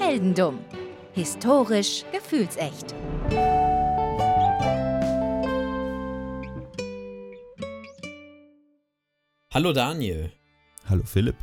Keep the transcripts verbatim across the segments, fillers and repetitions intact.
Heldendumm. Historisch gefühlsecht. Hallo Daniel. Hallo Philipp.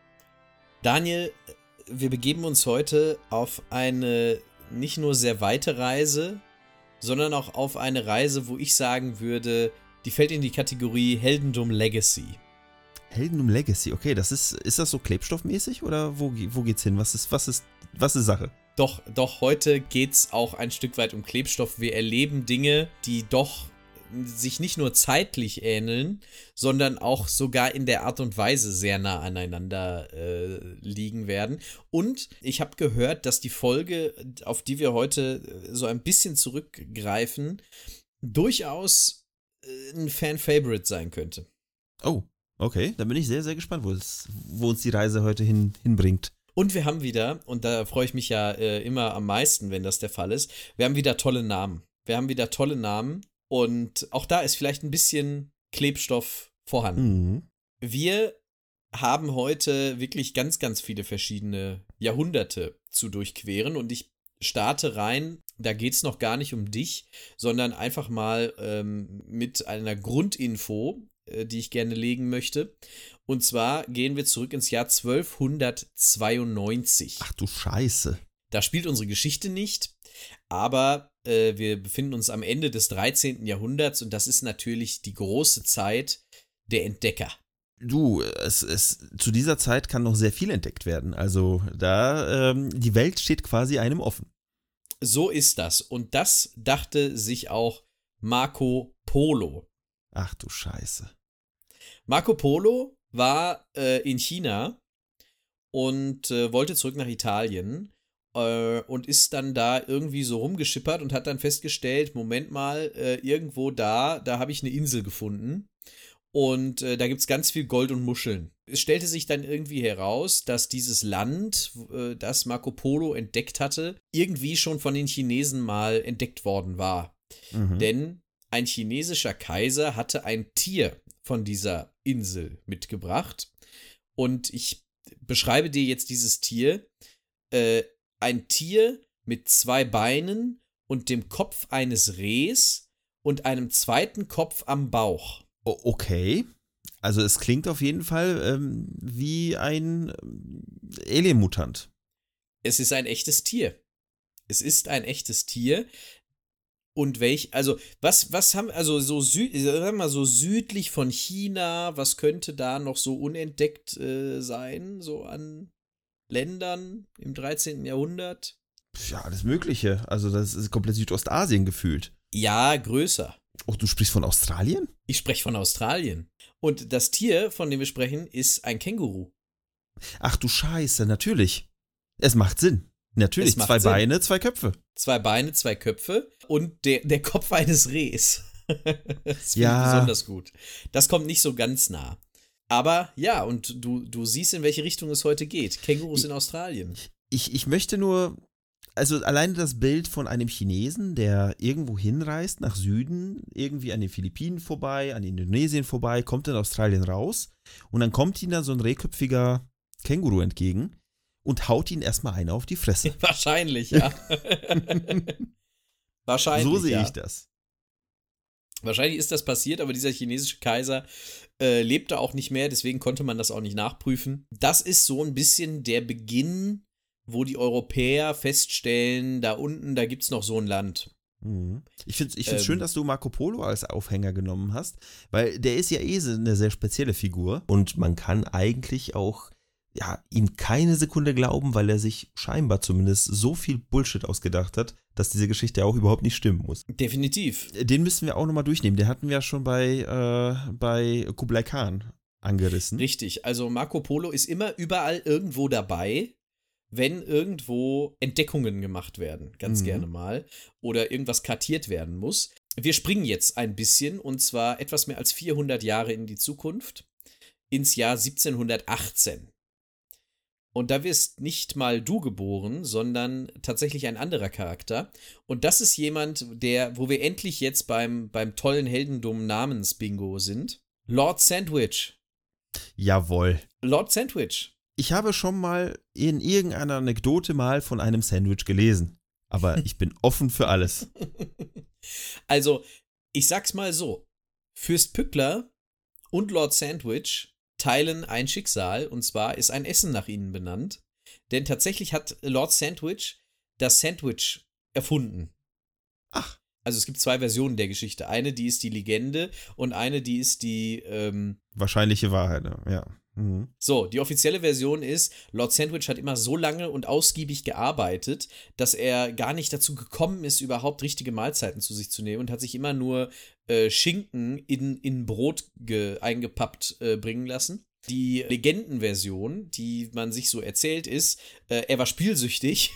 Daniel, wir begeben uns heute auf eine nicht nur sehr weite Reise, sondern auch auf eine Reise, wo ich sagen würde, die fällt in die Kategorie Heldendumm Legacy. Heldendumm Legacy, okay, das ist, ist das so klebstoffmäßig oder wo, wo geht's hin? Was ist, was ist, was ist Sache? Doch, doch, heute geht's auch ein Stück weit um Klebstoff. Wir erleben Dinge, die doch sich nicht nur zeitlich ähneln, sondern auch sogar in der Art und Weise sehr nah aneinander äh, liegen werden. Und ich habe gehört, dass die Folge, auf die wir heute so ein bisschen zurückgreifen, durchaus äh, ein Fan-Favorite sein könnte. Oh, okay, dann bin ich sehr, sehr gespannt, wo, es, wo uns die Reise heute hin, hinbringt. Und wir haben wieder, und da freue ich mich ja äh, immer am meisten, wenn das der Fall ist, wir haben wieder tolle Namen. Wir haben wieder tolle Namen. Und auch da ist vielleicht ein bisschen Klebstoff vorhanden. Mhm. Wir haben heute wirklich ganz, ganz viele verschiedene Jahrhunderte zu durchqueren und ich starte rein, da geht es noch gar nicht um dich, sondern einfach mal ähm, mit einer Grundinfo, äh, die ich gerne legen möchte. Und zwar gehen wir zurück ins Jahr zwölfhundertzweiundneunzig. Ach du Scheiße. Da spielt unsere Geschichte nicht, aber äh, wir befinden uns am Ende des dreizehnten Jahrhunderts und das ist natürlich die große Zeit der Entdecker. Du, es, es, zu dieser Zeit kann noch sehr viel entdeckt werden. Also da, ähm, die Welt steht quasi einem offen. So ist das. Und das dachte sich auch Marco Polo. Ach du Scheiße. Marco Polo war äh, in China und äh, wollte zurück nach Italien. Und ist dann da irgendwie so rumgeschippert und hat dann festgestellt, Moment mal, äh, irgendwo da, da habe ich eine Insel gefunden und äh, da gibt es ganz viel Gold und Muscheln. Es stellte sich dann irgendwie heraus, dass dieses Land, äh, das Marco Polo entdeckt hatte, irgendwie schon von den Chinesen mal entdeckt worden war. Mhm. Denn ein chinesischer Kaiser hatte ein Tier von dieser Insel mitgebracht und ich beschreibe dir jetzt dieses Tier, äh, ein Tier mit zwei Beinen und dem Kopf eines Rehs und einem zweiten Kopf am Bauch. O- okay. Also es klingt auf jeden Fall ähm, wie ein ähm, Alien-Mutant. Es ist ein echtes Tier. Es ist ein echtes Tier. Und welch, also, was, was haben, also so, süd, sagen wir mal, so südlich von China, was könnte da noch so unentdeckt äh, sein, so an Ländern im dreizehnten Jahrhundert? Ja, alles Mögliche. Also das ist komplett Südostasien gefühlt. Ja, größer. Oh, du sprichst von Australien? Ich spreche von Australien. Und das Tier, von dem wir sprechen, ist ein Känguru. Ach du Scheiße, natürlich. Es macht Sinn. Natürlich, Es macht zwei Sinn. Beine, zwei Köpfe. Zwei Beine, zwei Köpfe und der, der Kopf eines Rehs. Das finde Ja. ich besonders gut. Das kommt nicht so ganz nah. Aber ja, und du, du siehst, in welche Richtung es heute geht. Kängurus in Australien. Ich, ich möchte nur, also alleine das Bild von einem Chinesen, der irgendwo hinreist, nach Süden, irgendwie an den Philippinen vorbei, an Indonesien vorbei, kommt in Australien raus und dann kommt ihm da so ein rehköpfiger Känguru entgegen und haut ihn erstmal eine auf die Fresse. Wahrscheinlich, ja. Wahrscheinlich, So sehe ja. ich das. Wahrscheinlich ist das passiert, aber dieser chinesische Kaiser äh, lebte auch nicht mehr, deswegen konnte man das auch nicht nachprüfen. Das ist so ein bisschen der Beginn, wo die Europäer feststellen, da unten, da gibt's noch so ein Land. Mhm. Ich finde es ich find's Ähm. schön, dass du Marco Polo als Aufhänger genommen hast, weil der ist ja eh so eine sehr spezielle Figur und man kann eigentlich auch ja, ihm keine Sekunde glauben, weil er sich scheinbar zumindest so viel Bullshit ausgedacht hat, dass diese Geschichte auch überhaupt nicht stimmen muss. Definitiv. Den müssen wir auch nochmal durchnehmen. Den hatten wir ja schon bei, äh, bei Kublai Khan angerissen. Richtig, also Marco Polo ist immer überall irgendwo dabei, wenn irgendwo Entdeckungen gemacht werden, ganz Mhm. gerne mal, oder irgendwas kartiert werden muss. Wir springen jetzt ein bisschen, und zwar etwas mehr als vierhundert Jahre in die Zukunft, ins Jahr siebzehnhundertachtzehn. Und da wirst nicht mal du geboren, sondern tatsächlich ein anderer Charakter. Und das ist jemand, der, wo wir endlich jetzt beim, beim tollen Heldendumm-Namens-Bingo sind. Lord Sandwich. Jawohl. Lord Sandwich. Ich habe schon mal in irgendeiner Anekdote mal von einem Sandwich gelesen. Aber ich bin offen für alles. Also, ich sag's mal so. Fürst Pückler und Lord Sandwich teilen ein Schicksal, und zwar ist ein Essen nach ihnen benannt. Denn tatsächlich hat Lord Sandwich das Sandwich erfunden. Ach. Also es gibt zwei Versionen der Geschichte. Eine, die ist die Legende, und eine, die ist die ähm, wahrscheinliche Wahrheit, ja. Mhm. So, die offizielle Version ist, Lord Sandwich hat immer so lange und ausgiebig gearbeitet, dass er gar nicht dazu gekommen ist, überhaupt richtige Mahlzeiten zu sich zu nehmen, und hat sich immer nur äh, Schinken in, in Brot ge, eingepappt äh, bringen lassen. Die Legendenversion, die man sich so erzählt, ist, äh, er war spielsüchtig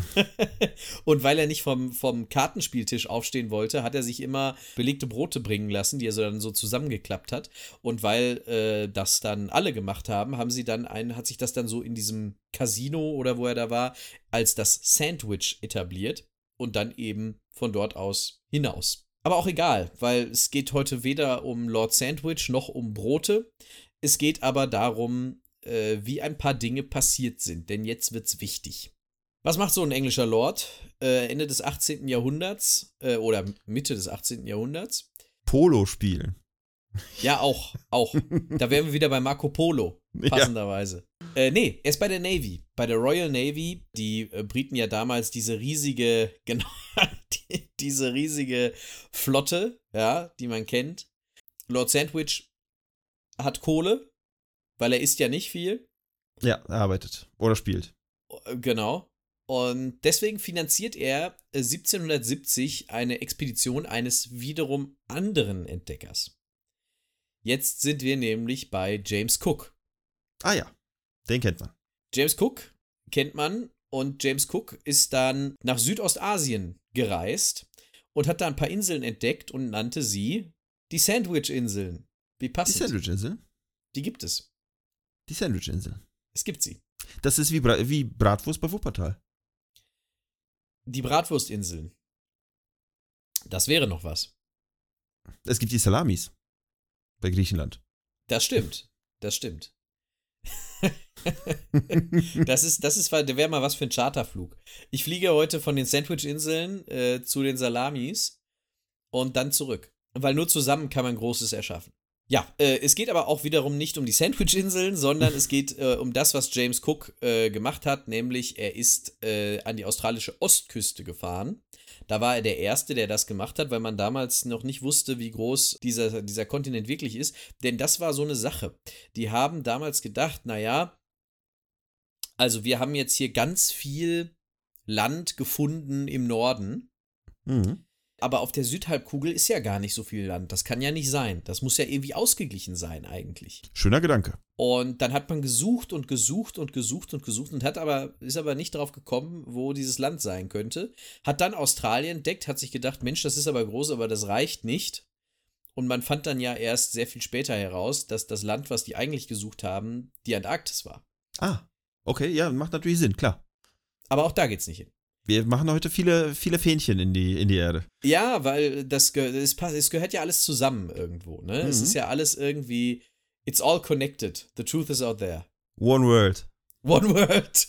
und weil er nicht vom, vom Kartenspieltisch aufstehen wollte, hat er sich immer belegte Brote bringen lassen, die er so dann so zusammengeklappt hat, und weil äh, das dann alle gemacht haben, haben sie dann einen, hat sich das dann so in diesem Casino oder wo er da war, als das Sandwich etabliert und dann eben von dort aus hinaus. Aber auch egal, weil es geht heute weder um Lord Sandwich noch um Brote. Es geht aber darum, äh, wie ein paar Dinge passiert sind, denn jetzt wird's wichtig. Was macht so ein englischer Lord äh, Ende des achtzehnten. Jahrhunderts äh, oder Mitte des achtzehnten. Jahrhunderts? Polo spielen. Ja, auch, auch. Da wären wir wieder bei Marco Polo, passenderweise. Ja. Äh, nee, er ist bei der Navy, bei der Royal Navy. Die äh, Briten ja damals diese riesige, genau, die, diese riesige Flotte, ja, die man kennt. Lord Sandwich hat Kohle, weil er isst ja nicht viel. Ja, er arbeitet oder spielt. Genau. Und deswegen finanziert er siebzehnhundertsiebzig eine Expedition eines wiederum anderen Entdeckers. Jetzt sind wir nämlich bei James Cook. Ah ja, den kennt man. James Cook kennt man, und James Cook ist dann nach Südostasien gereist und hat da ein paar Inseln entdeckt und nannte sie die Sandwich-Inseln. Wie passend. Die Sandwich-Insel? Die gibt es. Die Sandwich-Insel. Es gibt sie. Das ist wie, Bra- wie Bratwurst bei Wuppertal. Die Bratwurstinseln. Das wäre noch was. Es gibt die Salamis bei Griechenland. Das stimmt. Das stimmt. das ist, das ist, der wäre mal was für ein Charterflug. Ich fliege heute von den Sandwich-Inseln äh, zu den Salamis und dann zurück. Weil nur zusammen kann man Großes erschaffen. Ja, äh, es geht aber auch wiederum nicht um die Sandwich-Inseln, sondern es geht äh, um das, was James Cook äh, gemacht hat, nämlich er ist äh, an die australische Ostküste gefahren. Da war er der Erste, der das gemacht hat, weil man damals noch nicht wusste, wie groß dieser, dieser Kontinent wirklich ist. Denn das war so eine Sache. Die haben damals gedacht, naja, also wir haben jetzt hier ganz viel Land gefunden im Norden. Mhm. Aber auf der Südhalbkugel ist ja gar nicht so viel Land. Das kann ja nicht sein. Das muss ja irgendwie ausgeglichen sein eigentlich. Schöner Gedanke. Und dann hat man gesucht und gesucht und gesucht und gesucht und hat aber, ist aber nicht drauf gekommen, wo dieses Land sein könnte. Hat dann Australien entdeckt, hat sich gedacht, Mensch, das ist aber groß, aber das reicht nicht. Und man fand dann ja erst sehr viel später heraus, dass das Land, was die eigentlich gesucht haben, die Antarktis war. Ah, okay, ja, macht natürlich Sinn, klar. Aber auch da geht's nicht hin. Wir machen heute viele, viele Fähnchen in die, in die Erde. Ja, weil das, ge- das, passt- es gehört ja alles zusammen irgendwo, ne? Mhm. Es ist ja alles irgendwie, it's all connected. The truth is out there. One world. One world.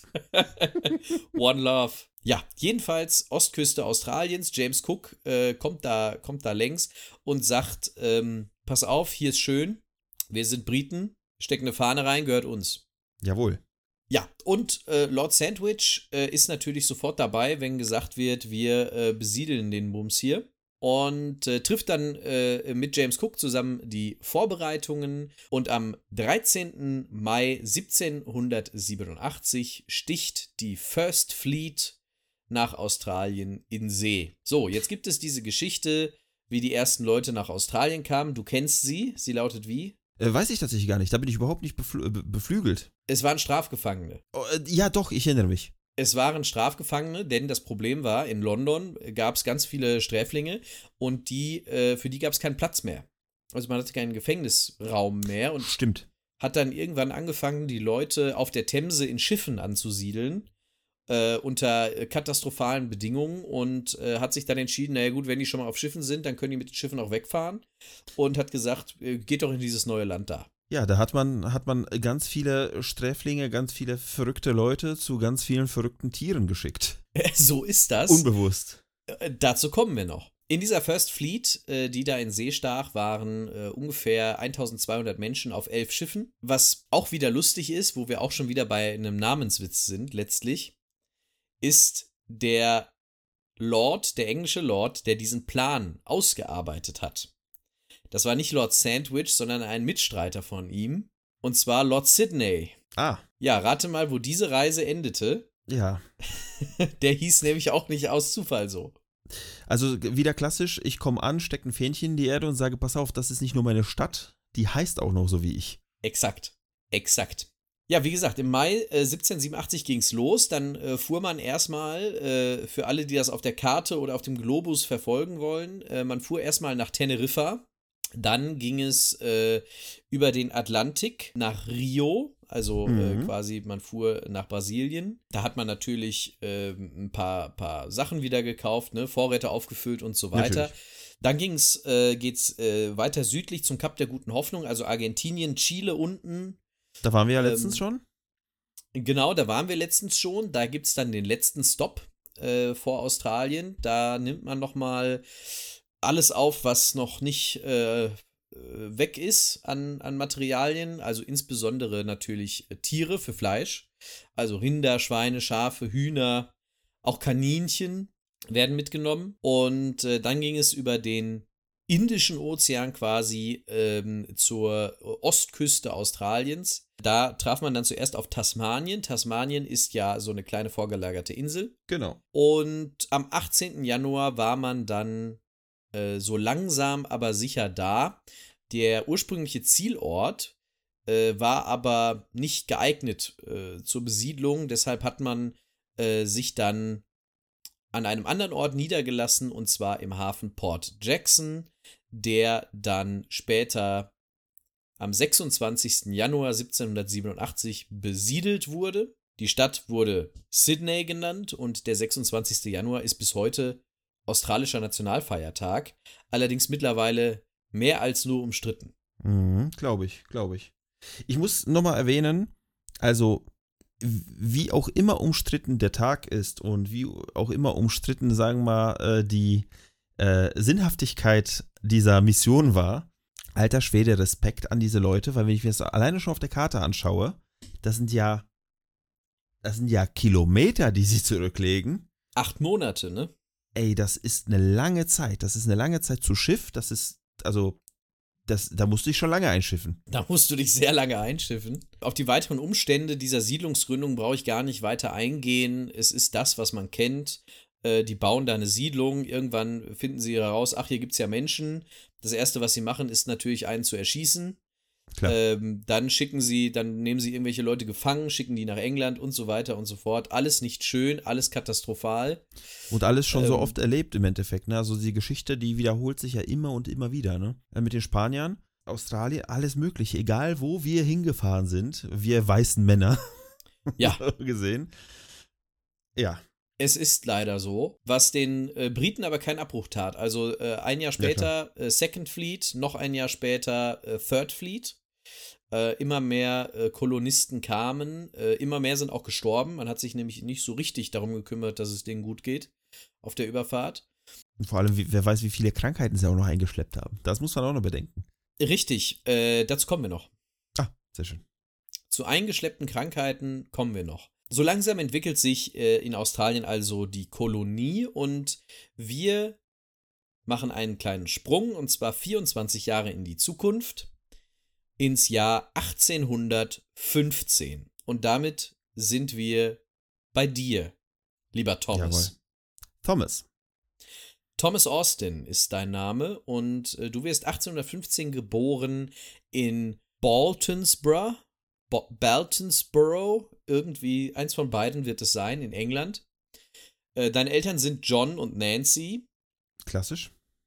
One love. Ja, jedenfalls Ostküste Australiens. James Cook äh, kommt da, kommt da längs und sagt, ähm, pass auf, hier ist schön. Wir sind Briten. Stecken eine Fahne rein, gehört uns. Jawohl. Ja, und äh, Lord Sandwich äh, ist natürlich sofort dabei, wenn gesagt wird, wir äh, besiedeln den Bums hier. Und äh, trifft dann äh, mit James Cook zusammen die Vorbereitungen. Und am dreizehnten Mai siebzehnhundertsiebenundachtzig sticht die First Fleet nach Australien in See. So, jetzt gibt es diese Geschichte, wie die ersten Leute nach Australien kamen. Du kennst sie. Sie lautet wie? Äh, weiß ich tatsächlich gar nicht. Da bin ich überhaupt nicht befl- be- beflügelt. Es waren Strafgefangene. Oh, äh, ja, doch, ich erinnere mich. Es waren Strafgefangene, denn das Problem war, in London gab es ganz viele Sträflinge und die, äh, für die gab es keinen Platz mehr. Also man hatte keinen Gefängnisraum mehr und Stimmt. hat dann irgendwann angefangen, die Leute auf der Themse in Schiffen anzusiedeln, äh, unter katastrophalen Bedingungen, und äh, hat sich dann entschieden, naja gut, wenn die schon mal auf Schiffen sind, dann können die mit den Schiffen auch wegfahren, und hat gesagt, äh, geht doch in dieses neue Land da. Ja, da hat man, hat man ganz viele Sträflinge, ganz viele verrückte Leute zu ganz vielen verrückten Tieren geschickt. So ist das. Unbewusst. Äh, dazu kommen wir noch. In dieser First Fleet, äh, die da in See stach, waren äh, ungefähr eintausendzweihundert Menschen auf elf Schiffen. Was auch wieder lustig ist, wo wir auch schon wieder bei einem Namenswitz sind, letztlich, ist der Lord, der englische Lord, der diesen Plan ausgearbeitet hat. Das war nicht Lord Sandwich, sondern ein Mitstreiter von ihm. Und zwar Lord Sidney. Ah. Ja, rate mal, wo diese Reise endete. Ja. Der hieß nämlich auch nicht aus Zufall so. Also wieder klassisch, ich komme an, stecke ein Fähnchen in die Erde und sage, pass auf, das ist nicht nur meine Stadt, die heißt auch noch so wie ich. Exakt, exakt. Ja, wie gesagt, im Mai äh, siebzehnhundertsiebenundachtzig ging es los, dann äh, fuhr man erstmal, äh, für alle, die das auf der Karte oder auf dem Globus verfolgen wollen, äh, man fuhr erstmal nach Teneriffa, dann ging es äh, über den Atlantik nach Rio, also Mhm. äh, quasi man fuhr nach Brasilien. Da hat man natürlich äh, ein paar, paar Sachen wieder gekauft, ne? Vorräte aufgefüllt und so weiter. Natürlich. Dann ging's, äh, geht's äh, weiter südlich zum Kap der Guten Hoffnung, also Argentinien, Chile unten. Da waren wir ja letztens Ähm, schon. Genau, da waren wir letztens schon. Da gibt es dann den letzten Stopp äh, vor Australien. Da nimmt man nochmal alles auf, was noch nicht äh, weg ist an, an Materialien. Also insbesondere natürlich äh, Tiere für Fleisch. Also Rinder, Schweine, Schafe, Hühner, auch Kaninchen werden mitgenommen. Und äh, dann ging es über den Indischen Ozean quasi ähm, zur Ostküste Australiens. Da traf man dann zuerst auf Tasmanien. Tasmanien ist ja so eine kleine vorgelagerte Insel. Genau. Und am achtzehnten Januar war man dann äh, so langsam, aber sicher da. Der ursprüngliche Zielort äh, war aber nicht geeignet äh, zur Besiedlung. Deshalb hat man äh, sich dann an einem anderen Ort niedergelassen, und zwar im Hafen Port Jackson, der dann später am sechsundzwanzigsten Januar siebzehnhundertsiebenundachtzig besiedelt wurde. Die Stadt wurde Sydney genannt und der sechsundzwanzigste Januar ist bis heute australischer Nationalfeiertag, allerdings mittlerweile mehr als nur umstritten. Mhm, glaube ich, glaube ich. Ich muss nochmal erwähnen, also wie auch immer umstritten der Tag ist und wie auch immer umstritten, sagen wir mal, äh, die äh, Sinnhaftigkeit dieser Mission war, alter Schwede, Respekt an diese Leute, weil wenn ich mir das alleine schon auf der Karte anschaue, das sind ja, das sind ja Kilometer, die sie zurücklegen. Acht Monate, ne? Ey, das ist eine lange Zeit. Das ist eine lange Zeit zu Schiff. Das ist, also, das, da musste ich schon lange einschiffen. Da musst du dich sehr lange einschiffen. Auf die weiteren Umstände dieser Siedlungsgründung brauche ich gar nicht weiter eingehen. Es ist das, was man kennt. Äh, die bauen da eine Siedlung. Irgendwann finden sie heraus, ach, hier gibt es ja Menschen. Das Erste, was sie machen, ist natürlich, einen zu erschießen. Klar. Ähm, dann schicken sie, dann nehmen sie irgendwelche Leute gefangen, schicken die nach England und so weiter und so fort. Alles nicht schön, alles katastrophal. Und alles schon so Ähm, oft erlebt im Endeffekt, ne? Also die Geschichte, die wiederholt sich ja immer und immer wieder, ne? Mit den Spaniern, Australien, alles mögliche, egal wo wir hingefahren sind, wir weißen Männer, Ja. gesehen. Ja, Es ist leider so, was den äh, Briten aber keinen Abbruch tat. Also äh, ein Jahr später äh, Second Fleet, noch ein Jahr später äh, Third Fleet. Äh, immer mehr äh, Kolonisten kamen, äh, immer mehr sind auch gestorben. Man hat sich nämlich nicht so richtig darum gekümmert, dass es denen gut geht auf der Überfahrt. und vor allem, wie, wer weiß, wie viele Krankheiten sie auch noch eingeschleppt haben. Das muss man auch noch bedenken. Richtig, äh, dazu kommen wir noch. Ah, sehr schön. Zu eingeschleppten Krankheiten kommen wir noch. So langsam entwickelt sich äh, in Australien also die Kolonie und wir machen einen kleinen Sprung, und zwar vierundzwanzig Jahre in die Zukunft, ins Jahr achtzehnhundertfünfzehn. Und damit sind wir bei dir, lieber Thomas. Jawohl. Thomas. Thomas Austin ist dein Name und äh, du wirst achtzehnhundertfünfzehn geboren in Baltonsborough. Bo- Baltonsborough, irgendwie eins von beiden wird es sein, in England. Äh, deine Eltern sind John und Nancy Klassisch.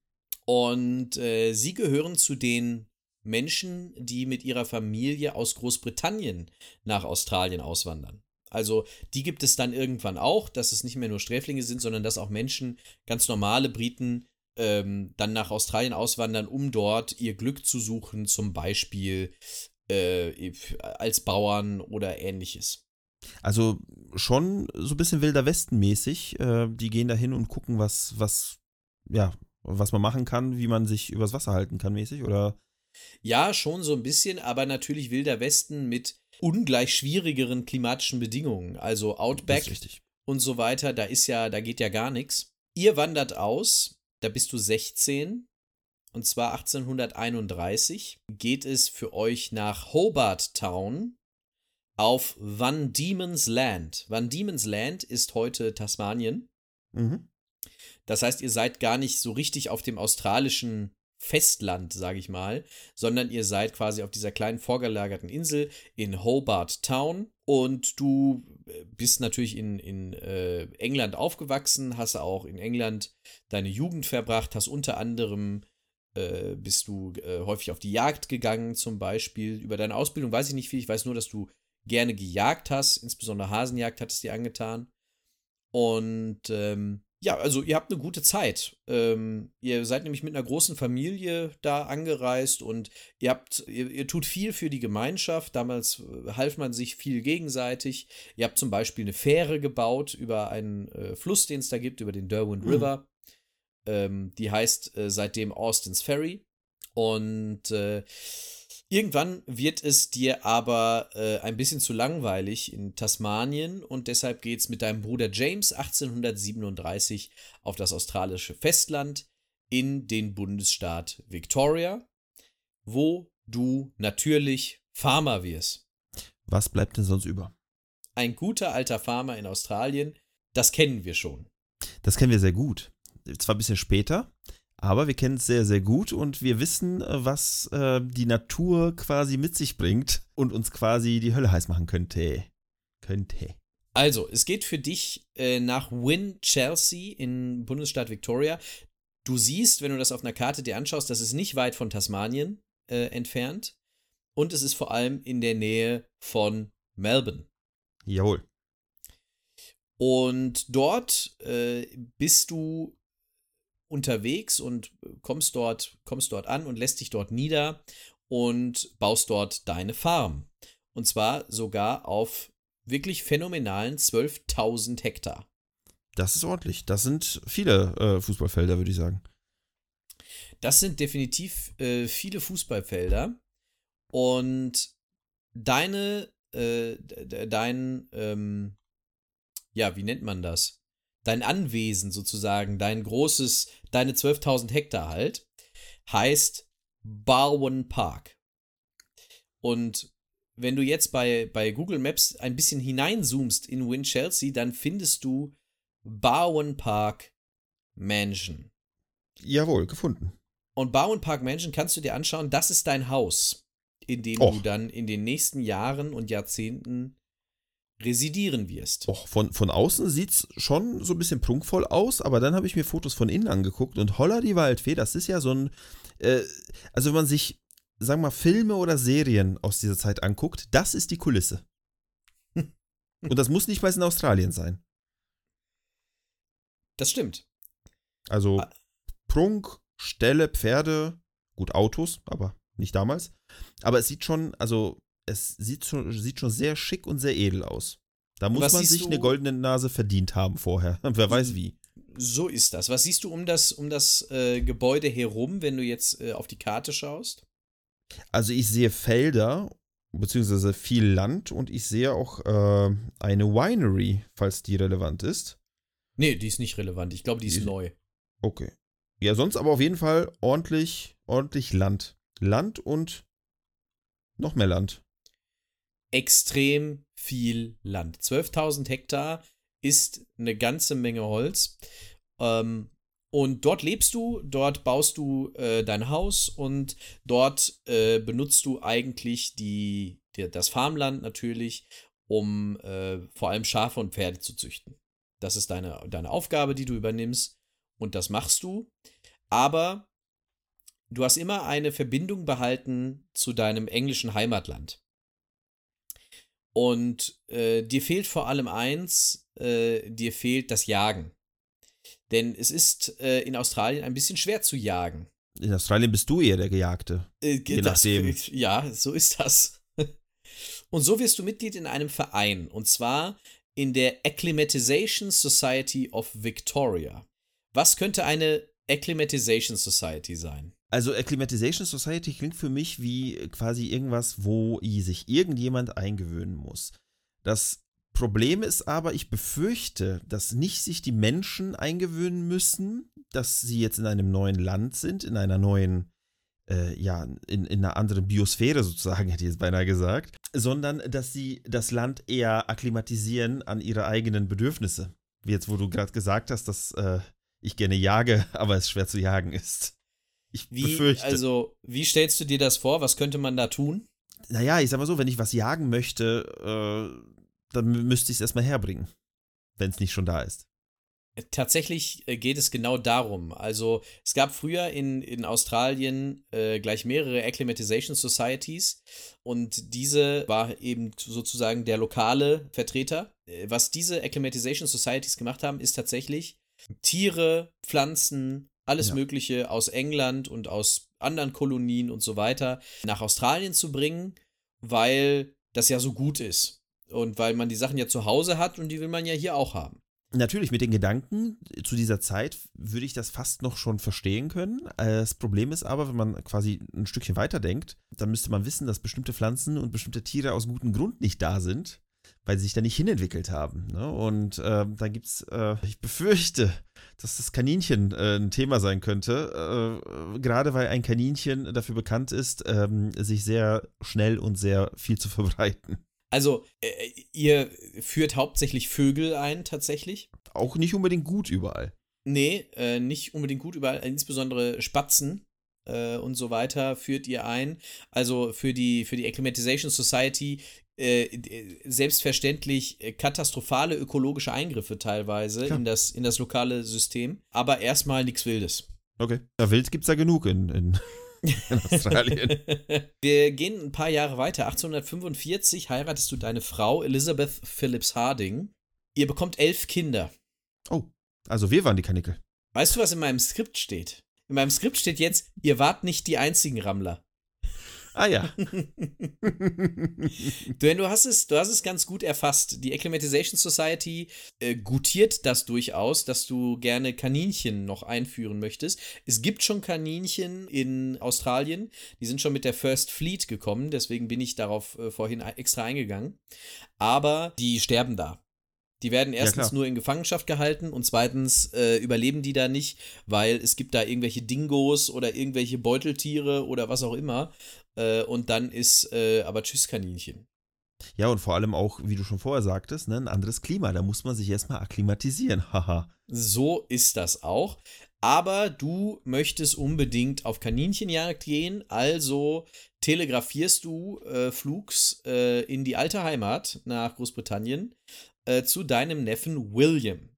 und äh, sie gehören zu den Menschen, die mit ihrer Familie aus Großbritannien nach Australien auswandern. Also die gibt es dann irgendwann auch, dass es nicht mehr nur Sträflinge sind, sondern dass auch Menschen, ganz normale Briten, ähm, dann nach Australien auswandern, um dort ihr Glück zu suchen, zum Beispiel äh, als Bauern oder ähnliches. Also schon so ein bisschen Wilder Westen-mäßig. Äh, die gehen da hin und gucken, was, was, ja, was man machen kann, wie man sich übers Wasser halten kann, mäßig, oder? Ja, schon so ein bisschen, aber natürlich Wilder Westen mit ungleich schwierigeren klimatischen Bedingungen. Also Das Outback ist richtig. und so weiter, da ist ja, da geht ja gar nichts. Ihr wandert aus, da bist du sechzehn, und zwar achtzehnhunderteinunddreißig geht es für euch nach Hobart Town auf Van Diemen's Land. Van Diemen's Land ist heute Tasmanien. Mhm. Das heißt, ihr seid gar nicht so richtig auf dem australischen Festland, sage ich mal, sondern ihr seid quasi auf dieser kleinen vorgelagerten Insel in Hobart Town, und du bist natürlich in, in äh, England aufgewachsen, hast auch in England deine Jugend verbracht, hast unter anderem äh, bist du äh, häufig auf die Jagd gegangen zum Beispiel. Über deine Ausbildung weiß ich nicht viel, ich weiß nur, dass du gerne gejagt hast, insbesondere Hasenjagd hat es dir angetan. Und ähm, ja, also ihr habt eine gute Zeit. Ähm, ihr seid nämlich mit einer großen Familie da angereist, und ihr habt, ihr, ihr tut viel für die Gemeinschaft. Damals äh, half man sich viel gegenseitig. Ihr habt zum Beispiel eine Fähre gebaut über einen äh, Fluss, den es da gibt, über den Derwent Mhm. River. Ähm, die heißt äh, seitdem Austin's Ferry. Und äh, irgendwann wird es dir aber äh, ein bisschen zu langweilig in Tasmanien, und deshalb geht es mit deinem Bruder James achtzehnhundertsiebenunddreißig auf das australische Festland in den Bundesstaat Victoria, wo du natürlich Farmer wirst. Was bleibt denn sonst über? Ein guter alter Farmer in Australien, das kennen wir schon. Das kennen wir sehr gut. Zwar ein bisschen später, aber wir kennen es sehr, sehr gut, und wir wissen, äh, was äh, die Natur quasi mit sich bringt und uns quasi die Hölle heiß machen könnte. Könnte. Also, es geht für dich äh, nach Winchelsea im Bundesstaat Victoria. Du siehst, wenn du das auf einer Karte dir anschaust, das ist nicht weit von Tasmanien äh, entfernt. Und es ist vor allem in der Nähe von Melbourne. Jawohl. Und dort äh, bist du unterwegs und kommst dort, kommst dort an und lässt dich dort nieder und baust dort deine Farm. Und zwar sogar auf wirklich phänomenalen zwölftausend Hektar. Das ist ordentlich. Das sind viele äh, Fußballfelder, würde ich sagen. Das sind definitiv äh, viele Fußballfelder, und deine, äh, dein, ähm, ja, wie nennt man das? Dein Anwesen sozusagen, dein großes, deine zwölftausend Hektar halt, heißt Barwon Park. Und wenn du jetzt bei, bei Google Maps ein bisschen hineinzoomst in Winchelsea, dann findest du Barwon Park Mansion. Jawohl, gefunden. Und Barwon Park Mansion kannst du dir anschauen, das ist dein Haus, in dem Och. du dann in den nächsten Jahren und Jahrzehnten residieren wirst. Och, von, von außen sieht es schon so ein bisschen prunkvoll aus, aber dann habe ich mir Fotos von innen angeguckt, und holla die Waldfee, das ist ja so ein, äh, also wenn man sich, sagen wir mal, Filme oder Serien aus dieser Zeit anguckt, das ist die Kulisse. Und das muss nicht mal in Australien sein. Das stimmt. Also Ah. Prunk, Ställe, Pferde, gut, Autos, aber nicht damals. Aber es sieht schon, also es sieht schon, sieht schon sehr schick und sehr edel aus. Da muss was man siehst sich du- eine goldene Nase verdient haben vorher. Wer weiß wie. So ist das. Was siehst du um das, um das äh, Gebäude herum, wenn du jetzt äh, auf die Karte schaust? Also ich sehe Felder, beziehungsweise viel Land, und ich sehe auch äh, eine Winery, falls die relevant ist. Nee, die ist nicht relevant. Ich glaube, die ist Die- neu. Okay. Ja, sonst aber auf jeden Fall ordentlich, ordentlich Land. Land und noch mehr Land. Extrem viel Land. zwölftausend Hektar ist eine ganze Menge Holz. Ähm, und dort lebst du, dort baust du äh, dein Haus, und dort äh, benutzt du eigentlich die, die, das Farmland natürlich, um äh, vor allem Schafe und Pferde zu züchten. Das ist deine, deine Aufgabe, die du übernimmst, und das machst du. Aber du hast immer eine Verbindung behalten zu deinem englischen Heimatland. Und äh, dir fehlt vor allem eins, äh, dir fehlt das Jagen. Denn es ist äh, in Australien ein bisschen schwer zu jagen. In Australien bist du eher der Gejagte. Äh, Je das, nachdem. Ja, so ist das. Und so wirst du Mitglied in einem Verein, und zwar in der Acclimatization Society of Victoria. Was könnte eine Acclimatization Society sein? Also Acclimatization Society klingt für mich wie quasi irgendwas, wo sich irgendjemand eingewöhnen muss. Das Problem ist aber, ich befürchte, dass nicht sich die Menschen eingewöhnen müssen, dass sie jetzt in einem neuen Land sind, in einer neuen, äh, ja, in, in einer anderen Biosphäre sozusagen, hätte ich jetzt beinahe gesagt, sondern dass sie das Land eher akklimatisieren an ihre eigenen Bedürfnisse. Wie jetzt, wo du gerade gesagt hast, dass äh, ich gerne jage, aber es schwer zu jagen ist. Ich Wie, befürchte. also, wie stellst du dir das vor? Was könnte man da tun? Naja, ich sag mal so, wenn ich was jagen möchte, äh, dann müsste ich es erstmal herbringen, wenn es nicht schon da ist. Tatsächlich äh, geht es genau darum. Also es gab früher in, in Australien äh, gleich mehrere Acclimatization Societies, und diese war eben sozusagen der lokale Vertreter. Äh, was diese Acclimatization Societies gemacht haben, ist tatsächlich Tiere, Pflanzen, alles Ja. Mögliche aus England und aus anderen Kolonien und so weiter nach Australien zu bringen, weil das ja so gut ist. Und weil man die Sachen ja zu Hause hat und die will man ja hier auch haben. Natürlich, mit den Gedanken zu dieser Zeit würde ich das fast noch schon verstehen können. Das Problem ist aber, wenn man quasi ein Stückchen weiter denkt, dann müsste man wissen, dass bestimmte Pflanzen und bestimmte Tiere aus gutem Grund nicht da sind, weil sie sich da nicht hinentwickelt haben. Ne? Und äh, dann gibt es, äh, ich befürchte, dass das Kaninchen äh, ein Thema sein könnte, äh, gerade weil ein Kaninchen dafür bekannt ist, ähm, sich sehr schnell und sehr viel zu verbreiten. Also, äh, ihr führt hauptsächlich Vögel ein, tatsächlich? Auch nicht unbedingt gut überall. Nee, äh, nicht unbedingt gut überall, insbesondere Spatzen äh, und so weiter führt ihr ein. Also für die, für die Acclimatization Society äh, selbstverständlich äh, katastrophale ökologische Eingriffe teilweise in das, in das lokale System, aber erstmal nichts Wildes. Okay. Ja, wild gibt's da genug in, in, in Australien. Wir gehen ein paar Jahre weiter. achtzehnhundertfünfundvierzig heiratest du deine Frau Elizabeth Phillips Harding. Ihr bekommt elf Kinder. Oh, also wir waren die Kanickel. Weißt du, was in meinem Skript steht? In meinem Skript steht jetzt, ihr wart nicht die einzigen Rammler. Ah ja. Denn du hast es, du hast es ganz gut erfasst. Die Acclimatization Society äh, gutiert das durchaus, dass du gerne Kaninchen noch einführen möchtest. Es gibt schon Kaninchen in Australien, die sind schon mit der First Fleet gekommen, deswegen bin ich darauf äh, vorhin extra eingegangen. Aber die sterben da. Die werden erstens ja, nur in Gefangenschaft gehalten und zweitens äh, überleben die da nicht, weil es gibt da irgendwelche Dingos oder irgendwelche Beuteltiere oder was auch immer. Äh, und dann ist äh, aber Tschüss Kaninchen. Ja, und vor allem auch, wie du schon vorher sagtest, ne, ein anderes Klima. Da muss man sich erstmal akklimatisieren. Haha. So ist das auch. Aber du möchtest unbedingt auf Kaninchenjagd gehen, also telegrafierst du äh, flugs äh, in die alte Heimat nach Großbritannien äh, zu deinem Neffen William.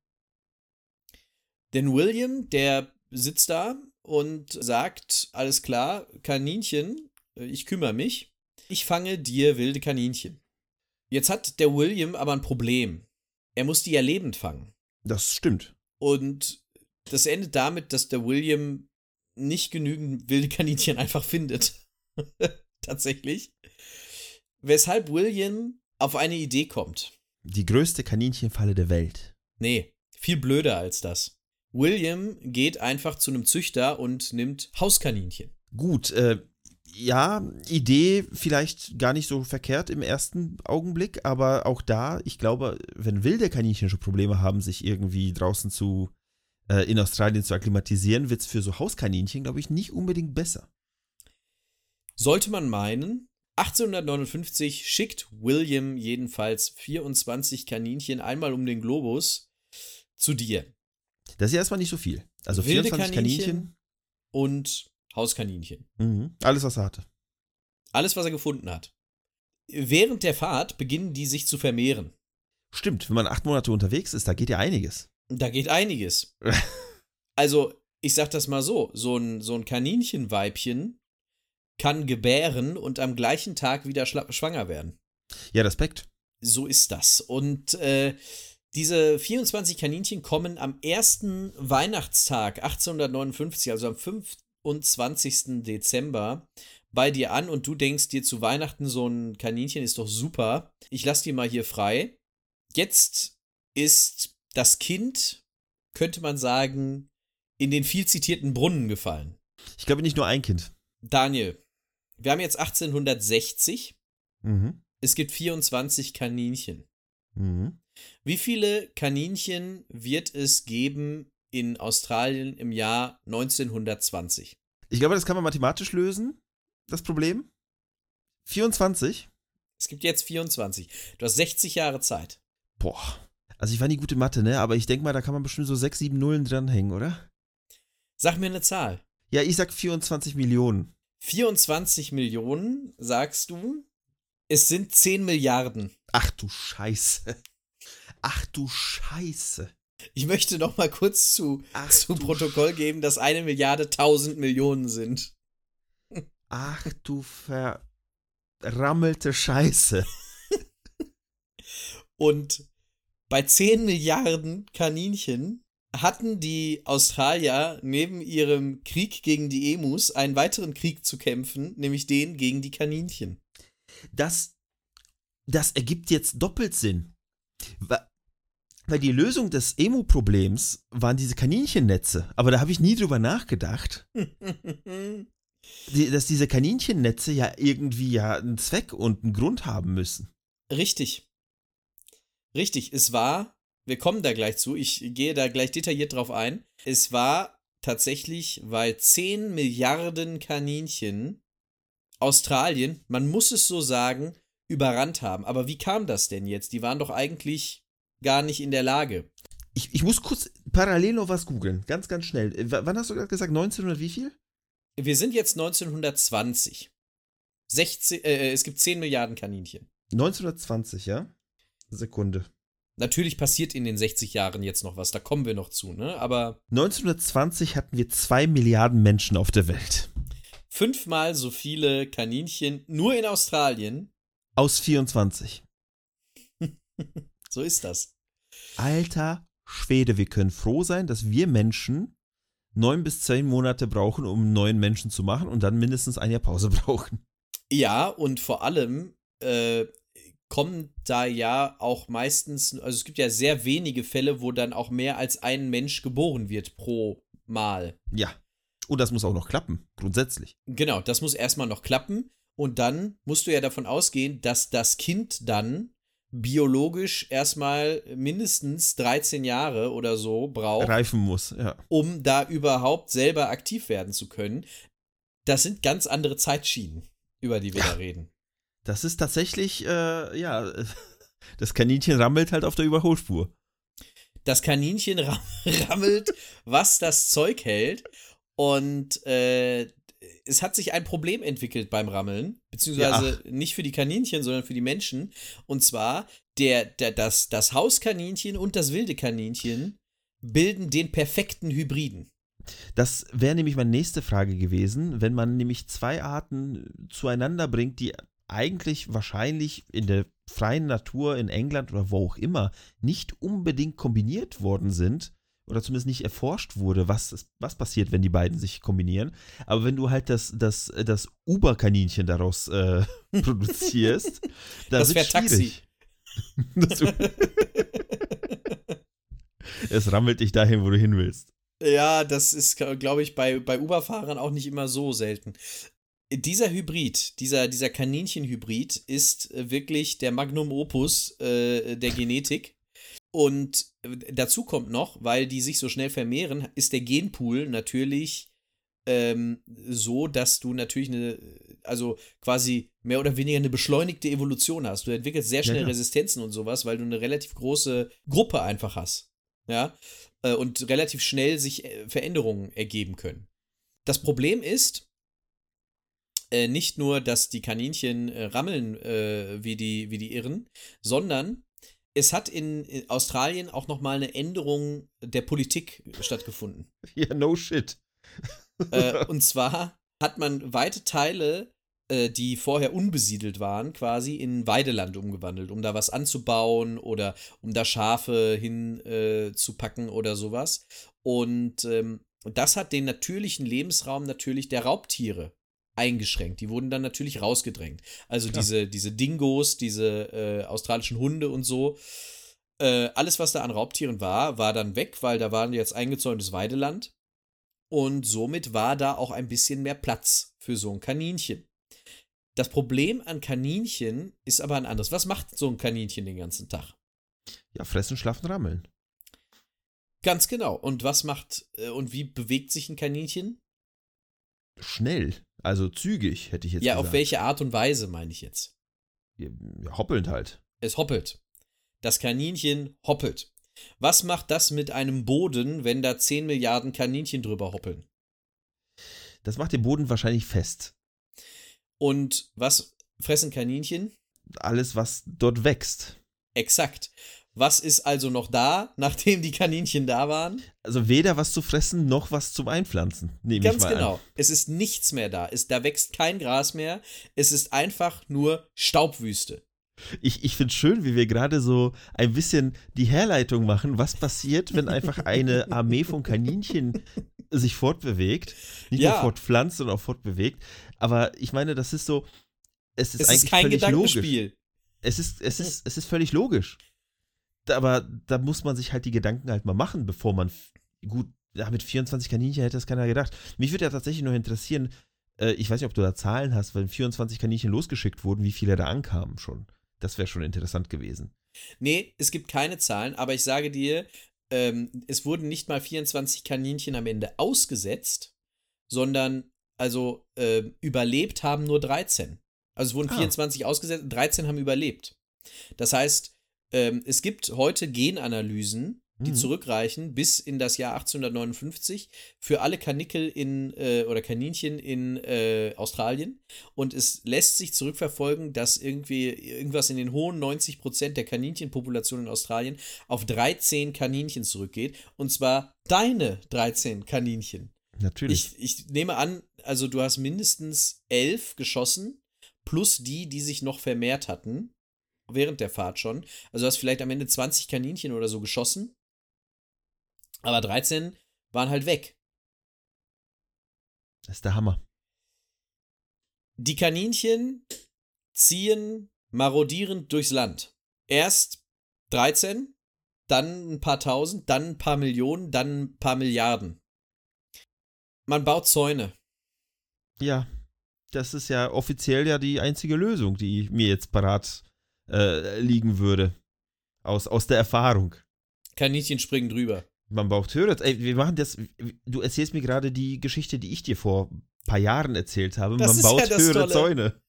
Denn William, der sitzt da und sagt, alles klar, Kaninchen, äh, ich kümmere mich, ich fange dir wilde Kaninchen. Jetzt hat der William aber ein Problem. Er muss die ja lebend fangen. Das stimmt. Und das endet damit, dass der William nicht genügend wilde Kaninchen einfach findet. Tatsächlich. Weshalb William auf eine Idee kommt. Die größte Kaninchenfalle der Welt. Nee, viel blöder als das. William geht einfach zu einem Züchter und nimmt Hauskaninchen. Gut, äh, ja, Idee vielleicht gar nicht so verkehrt im ersten Augenblick, aber auch da, ich glaube, wenn wilde Kaninchen schon Probleme haben, sich irgendwie draußen zu, äh, in Australien zu akklimatisieren, wird es für so Hauskaninchen, glaube ich, nicht unbedingt besser. Sollte man meinen, achtzehnhundertneunundfünfzig schickt William jedenfalls vierundzwanzig Kaninchen einmal um den Globus zu dir. Das ist ja erstmal nicht so viel. Also Wilde vierundzwanzig Kaninchen Kaninchen. Und Hauskaninchen. Mhm. Alles, was er hatte. Alles, was er gefunden hat. Während der Fahrt beginnen die sich zu vermehren. Stimmt, wenn man acht Monate unterwegs ist, da geht ja einiges. Da geht einiges. Also, ich sag das mal so, so ein, so ein Kaninchenweibchen kann gebären und am gleichen Tag wieder schla- schwanger werden. Ja, Respekt. So ist das. Und äh, diese vierundzwanzig Kaninchen kommen am ersten Weihnachtstag achtzehnhundertneunundfünfzig, also am fünfundzwanzigsten Dezember bei dir an und du denkst dir zu Weihnachten, so ein Kaninchen ist doch super. Ich lass die mal hier frei. Jetzt ist das Kind, könnte man sagen, in den viel zitierten Brunnen gefallen. Ich glaube nicht nur ein Kind. Daniel, wir haben jetzt achtzehnhundertsechzig. Mhm. Es gibt vierundzwanzig Kaninchen. Mhm. Wie viele Kaninchen wird es geben in Australien im Jahr neunzehnhundertzwanzig? Ich glaube, das kann man mathematisch lösen, das Problem. vierundzwanzig? Es gibt jetzt vierundzwanzig. Du hast sechzig Jahre Zeit. Boah. Also ich war nie gut in Mathe, ne? Aber ich denke mal, da kann man bestimmt so sechs, sieben Nullen dranhängen, oder? Sag mir eine Zahl. Ja, ich sag vierundzwanzig Millionen. vierundzwanzig Millionen, sagst du? Es sind zehn Milliarden. Ach du Scheiße. Ach du Scheiße. Ich möchte noch mal kurz zu, Ach zu du Protokoll geben, dass eine Milliarde tausend Millionen sind. Ach du verrammelte Scheiße. Und bei zehn Milliarden Kaninchen hatten die Australier neben ihrem Krieg gegen die Emus einen weiteren Krieg zu kämpfen, nämlich den gegen die Kaninchen. Das, das ergibt jetzt doppelt Sinn. Wa- Weil die Lösung des Emu-Problems waren diese Kaninchennetze. Aber da habe ich nie drüber nachgedacht, die, dass diese Kaninchennetze ja irgendwie ja einen Zweck und einen Grund haben müssen. Richtig. Richtig, es war, wir kommen da gleich zu, ich gehe da gleich detailliert drauf ein. Es war tatsächlich, weil zehn Milliarden Kaninchen Australien, man muss es so sagen, überrannt haben. Aber wie kam das denn jetzt? Die waren doch eigentlich gar nicht in der Lage. Ich, ich muss kurz parallel noch was googeln. Ganz, ganz schnell. W- wann hast du gerade gesagt? neunzehnhundert wie viel? Wir sind jetzt neunzehnhundertzwanzig. sechzehn, äh, es gibt zehn Milliarden Kaninchen. neunzehnhundertzwanzig, ja? Sekunde. Natürlich passiert in den sechzig Jahren jetzt noch was, da kommen wir noch zu, ne? Aber neunzehnhundertzwanzig hatten wir zwei Milliarden Menschen auf der Welt. fünfmal so viele Kaninchen nur in Australien. Aus vierundzwanzig. So ist das. Alter Schwede, wir können froh sein, dass wir Menschen neun bis zehn Monate brauchen, um einen neuen Menschen zu machen und dann mindestens ein Jahr Pause brauchen. Ja, und vor allem äh, kommen da ja auch meistens, also es gibt ja sehr wenige Fälle, wo dann auch mehr als ein Mensch geboren wird pro Mal. Ja. Und das muss auch noch klappen, grundsätzlich. Genau, das muss erstmal noch klappen und dann musst du ja davon ausgehen, dass das Kind dann biologisch erstmal mindestens dreizehn Jahre oder so braucht, Reifen muss, ja. um da überhaupt selber aktiv werden zu können. Das sind ganz andere Zeitschienen, über die wir da reden. Das ist tatsächlich, äh, ja, das Kaninchen rammelt halt auf der Überholspur. Das Kaninchen ram rammelt, was das Zeug hält. Und äh, es hat sich ein Problem entwickelt beim Rammeln, beziehungsweise Ja. nicht für die Kaninchen, sondern für die Menschen. Und zwar, der, der, das, das Hauskaninchen und das wilde Kaninchen bilden den perfekten Hybriden. Das wäre nämlich meine nächste Frage gewesen, wenn man nämlich zwei Arten zueinander bringt, die eigentlich wahrscheinlich in der freien Natur in England oder wo auch immer nicht unbedingt kombiniert worden sind oder zumindest nicht erforscht wurde, was, ist- was passiert, wenn die beiden sich kombinieren. Aber wenn du halt das, das, das Uber-Kaninchen daraus äh, produzierst, dann Das wird wär Taxi. schwierig. Das, es rammelt dich dahin, wo du hin willst. Ja, das ist, glaube ich, bei, bei Uber-Fahrern auch nicht immer so selten. Dieser Hybrid, dieser, dieser Kaninchen-Hybrid ist äh, wirklich der Magnum Opus äh, der Genetik. Und äh, dazu kommt noch, weil die sich so schnell vermehren, ist der Genpool natürlich ähm, so, dass du natürlich eine, also quasi mehr oder weniger eine beschleunigte Evolution hast. Du entwickelst sehr Ja, schnell klar. Resistenzen und sowas, weil du eine relativ große Gruppe einfach hast. Ja, äh, und relativ schnell sich äh, Veränderungen ergeben können. Das Problem ist, äh, nicht nur, dass die Kaninchen äh, rammeln äh, wie die, wie die Irren, sondern es hat in, in Australien auch nochmal eine Änderung der Politik stattgefunden. Ja, no shit. äh, und zwar hat man weite Teile, äh, die vorher unbesiedelt waren, quasi in Weideland umgewandelt, um da was anzubauen oder um da Schafe hin äh, zu packen oder sowas. Und ähm, Und das hat den natürlichen Lebensraum natürlich der Raubtiere eingeschränkt. Die wurden dann natürlich rausgedrängt. Also diese, diese Dingos, diese äh, australischen Hunde und so. Äh, alles, was da an Raubtieren war, war dann weg, weil da war jetzt eingezäuntes Weideland. Und somit war da auch ein bisschen mehr Platz für so ein Kaninchen. Das Problem an Kaninchen ist aber ein anderes. Was macht so ein Kaninchen den ganzen Tag? Ja, fressen, schlafen, rammeln. Ganz genau. Und was macht äh, und wie bewegt sich ein Kaninchen? Schnell, also zügig, hätte ich jetzt Ja, gesagt. auf welche Art und Weise meine ich jetzt? Ja, hoppelnd halt. Es hoppelt. Das Kaninchen hoppelt. Was macht das mit einem Boden, wenn da zehn Milliarden Kaninchen drüber hoppeln? Das macht den Boden wahrscheinlich fest. Und was fressen Kaninchen? Alles, was dort wächst. Exakt. Was ist also noch da, nachdem die Kaninchen da waren? Also weder was zu fressen, noch was zum Einpflanzen, nehme Ganz ich mal genau. an. Es ist nichts mehr da. Es, da wächst kein Gras mehr. Es ist einfach nur Staubwüste. Ich, ich finde es schön, wie wir gerade so ein bisschen die Herleitung machen, was passiert, wenn einfach eine Armee von Kaninchen sich fortbewegt. Nicht Ja. nur fortpflanzt, sondern auch fortbewegt. Aber ich meine, das ist so, es ist Es eigentlich ist kein völlig logisch. Gedankenspiel. Es ist, es ist, es ist völlig logisch. Da- Aber da muss man sich halt die Gedanken halt mal machen, bevor man, f- gut, ja, mit vierundzwanzig Kaninchen hätte das keiner gedacht. Mich würde ja tatsächlich noch interessieren, äh, ich weiß nicht, ob du da Zahlen hast, wenn vierundzwanzig Kaninchen losgeschickt wurden, wie viele da ankamen schon. Das wäre schon interessant gewesen. Nee, es gibt keine Zahlen, aber ich sage dir, ähm, es wurden nicht mal vierundzwanzig Kaninchen am Ende ausgesetzt, sondern also äh, überlebt haben nur dreizehn. Also es wurden Ah. vierundzwanzig ausgesetzt, dreizehn haben überlebt. Das heißt, ähm, es gibt heute Genanalysen, die Mhm. zurückreichen bis in das Jahr achtzehnhundertneunundfünfzig für alle Kanickel in äh, oder Kaninchen in äh, Australien. Und es lässt sich zurückverfolgen, dass irgendwie irgendwas in den hohen neunzig Prozent der Kaninchenpopulation in Australien auf dreizehn Kaninchen zurückgeht. Und zwar deine dreizehn Kaninchen. Natürlich. Ich, ich nehme an, also du hast mindestens elf geschossen, plus die, die sich noch vermehrt hatten, während der Fahrt schon. Also du hast vielleicht am Ende zwanzig Kaninchen oder so geschossen, aber dreizehn waren halt weg. Das ist der Hammer. Die Kaninchen ziehen marodierend durchs Land. Erst dreizehn, dann ein paar tausend, dann ein paar Millionen, dann ein paar Milliarden. Man baut Zäune. Ja, das ist ja offiziell ja die einzige Lösung, die mir jetzt parat äh, liegen würde. Aus, aus der Erfahrung. Kaninchen springen drüber. Man braucht Hörer. Ey, wir machen das. Du erzählst mir gerade die Geschichte, die ich dir vor ein paar Jahren erzählt habe. Das Man ist baut ja das höhere Tolle. Zäune.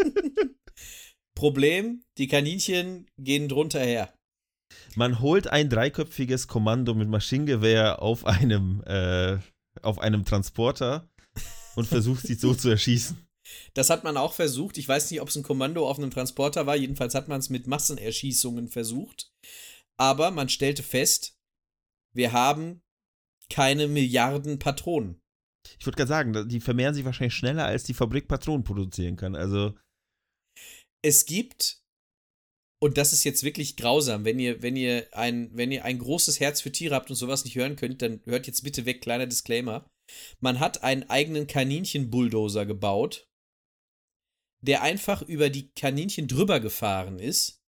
Problem, die Kaninchen gehen drunter her. Man holt ein dreiköpfiges Kommando mit Maschinengewehr auf einem, äh, auf einem Transporter und versucht sie so zu erschießen. Das hat man auch versucht. Ich weiß nicht, ob es ein Kommando auf einem Transporter war. Jedenfalls hat man es mit Massenerschießungen versucht. Aber man stellte fest, wir haben keine Milliarden Patronen. Ich würde gerade sagen, die vermehren sich wahrscheinlich schneller, als die Fabrik Patronen produzieren kann. Also, Es gibt, und das ist jetzt wirklich grausam, wenn ihr, wenn ihr ein, wenn ihr ein großes Herz für Tiere habt und sowas nicht hören könnt, dann hört jetzt bitte weg, kleiner Disclaimer. Man hat einen eigenen Kaninchen-Bulldozer gebaut, der einfach über die Kaninchen drüber gefahren ist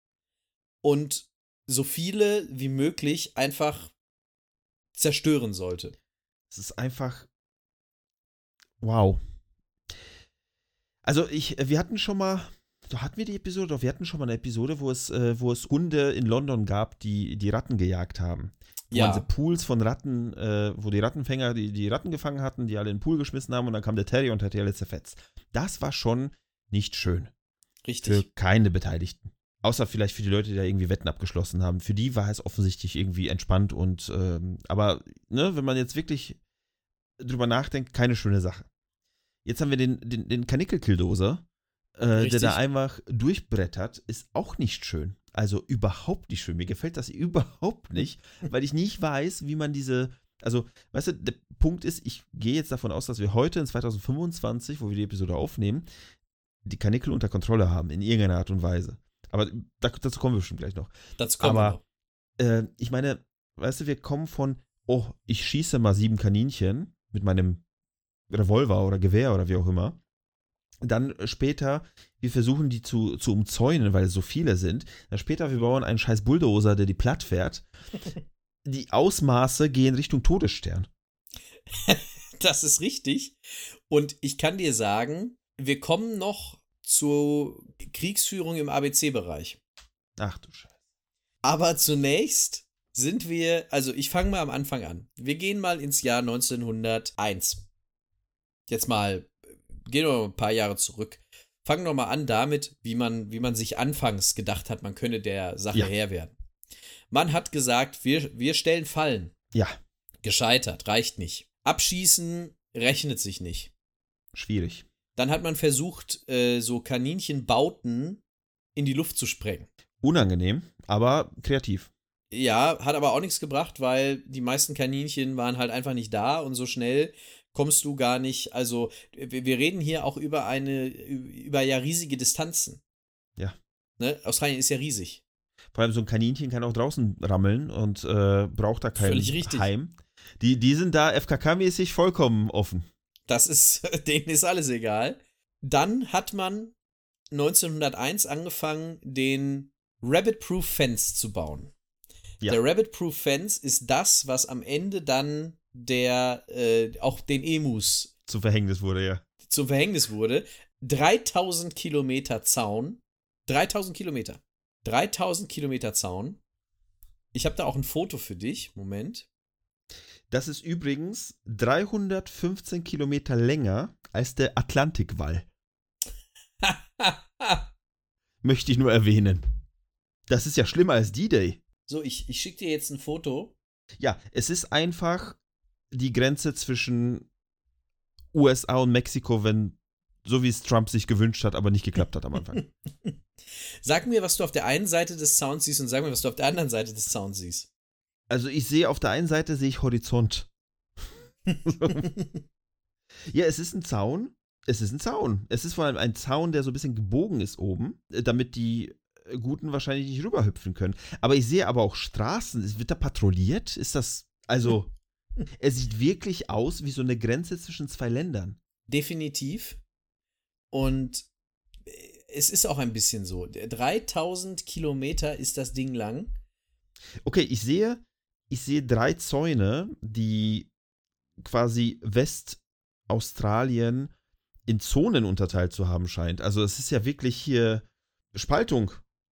und so viele wie möglich einfach zerstören sollte. es ist einfach. Wow. Also, ich, wir hatten schon mal. So hatten wir die Episode, doch wir hatten schon mal eine Episode, wo es, äh, wo es Hunde in London gab, die die Ratten gejagt haben. Wo Ja. man diese Pools von Ratten, äh, wo die Rattenfänger die, die Ratten gefangen hatten, die alle in den Pool geschmissen haben und dann kam der Terrier und hat die alle zerfetzt. Das war schon nicht schön. Für Richtig. keine Beteiligten. Außer vielleicht für die Leute, die da irgendwie Wetten abgeschlossen haben. Für die war es offensichtlich irgendwie entspannt und, ähm, aber, ne, wenn man jetzt wirklich drüber nachdenkt, keine schöne Sache. Jetzt haben wir den, den, den Kanickel-Killdozer, äh, der Richtig. da einfach durchbrettert, ist auch nicht schön. Also überhaupt nicht schön. Mir gefällt das überhaupt nicht, weil ich nicht weiß, wie man diese, also, weißt du, der Punkt ist, ich gehe jetzt davon aus, dass wir heute in zwanzig fünfundzwanzig, wo wir die Episode aufnehmen, die Kanickel unter Kontrolle haben, in irgendeiner Art und Weise. Aber dazu kommen wir bestimmt gleich noch. Dazu kommen wir Aber noch. äh, ich meine, weißt du, wir kommen von oh, ich schieße mal sieben Kaninchen mit meinem Revolver oder Gewehr oder wie auch immer. Dann später, wir versuchen die zu, zu umzäunen, weil es so viele sind. Dann später, wir bauen einen scheiß Bulldozer, der die platt fährt. Die Ausmaße gehen Richtung Todesstern. Das ist richtig. Und ich kann dir sagen, wir kommen noch zur Kriegsführung im A B C-Bereich. Ach du Scheiße. Aber zunächst sind wir, also ich fange mal am Anfang an. Wir gehen mal ins Jahr neunzehnhunderteins. Jetzt mal, gehen wir mal ein paar Jahre zurück. Fangen wir mal an damit, wie man, wie man sich anfangs gedacht hat, man könne der Sache Ja. Herr werden. Man hat gesagt, wir, wir stellen Fallen. Ja, Gescheitert, reicht nicht. Abschießen rechnet sich nicht. schwierig. Dann hat man versucht, äh, so Kaninchenbauten in die Luft zu sprengen. Unangenehm, aber kreativ. Ja, hat aber auch nichts gebracht, weil die meisten Kaninchen waren halt einfach nicht da und so schnell kommst du gar nicht. Also, wir, wir reden hier auch über eine, über ja riesige Distanzen. Ja. Ne? Australien ist ja riesig. Vor allem so ein Kaninchen kann auch draußen rammeln und äh, braucht da kein Völlig richtig. Heim. Die, die sind da F K K-mäßig vollkommen offen. Das ist, denen ist alles egal. Dann hat man neunzehnhunderteins angefangen, den Rabbit-Proof Fence zu bauen. Ja. Der Rabbit-Proof Fence ist das, was am Ende dann der, äh, auch den Emus Zu Verhängnis wurde, ja. zum Verhängnis wurde. dreitausend Kilometer Zaun. dreitausend Kilometer. dreitausend Kilometer Zaun. Ich habe da auch ein Foto für dich. Moment. Das ist übrigens dreihundertfünfzehn Kilometer länger als der Atlantikwall. Möchte ich nur erwähnen. Das ist ja schlimmer als D-Day. So, ich, ich schicke dir jetzt ein Foto. Ja, es ist einfach die Grenze zwischen U S A und Mexiko, wenn so wie es Trump sich gewünscht hat, aber nicht geklappt hat am Anfang. Sag mir, was du auf der einen Seite des Zauns siehst und sag mir, was du auf der anderen Seite des Zauns siehst. Also ich sehe auf der einen Seite sehe ich Horizont. Ja, es ist ein Zaun. Es ist ein Zaun. Es ist vor allem ein Zaun, der so ein bisschen gebogen ist oben, damit die Guten wahrscheinlich nicht rüberhüpfen können. Aber ich sehe aber auch Straßen. Es wird da patrouilliert? Ist das, also, es sieht wirklich aus wie so eine Grenze zwischen zwei Ländern. Definitiv. Und es ist auch ein bisschen so. dreitausend Kilometer ist das Ding lang. Okay, ich sehe, ich sehe drei Zäune, die quasi Westaustralien in Zonen unterteilt zu haben scheint. Also es ist ja wirklich hier Spaltung.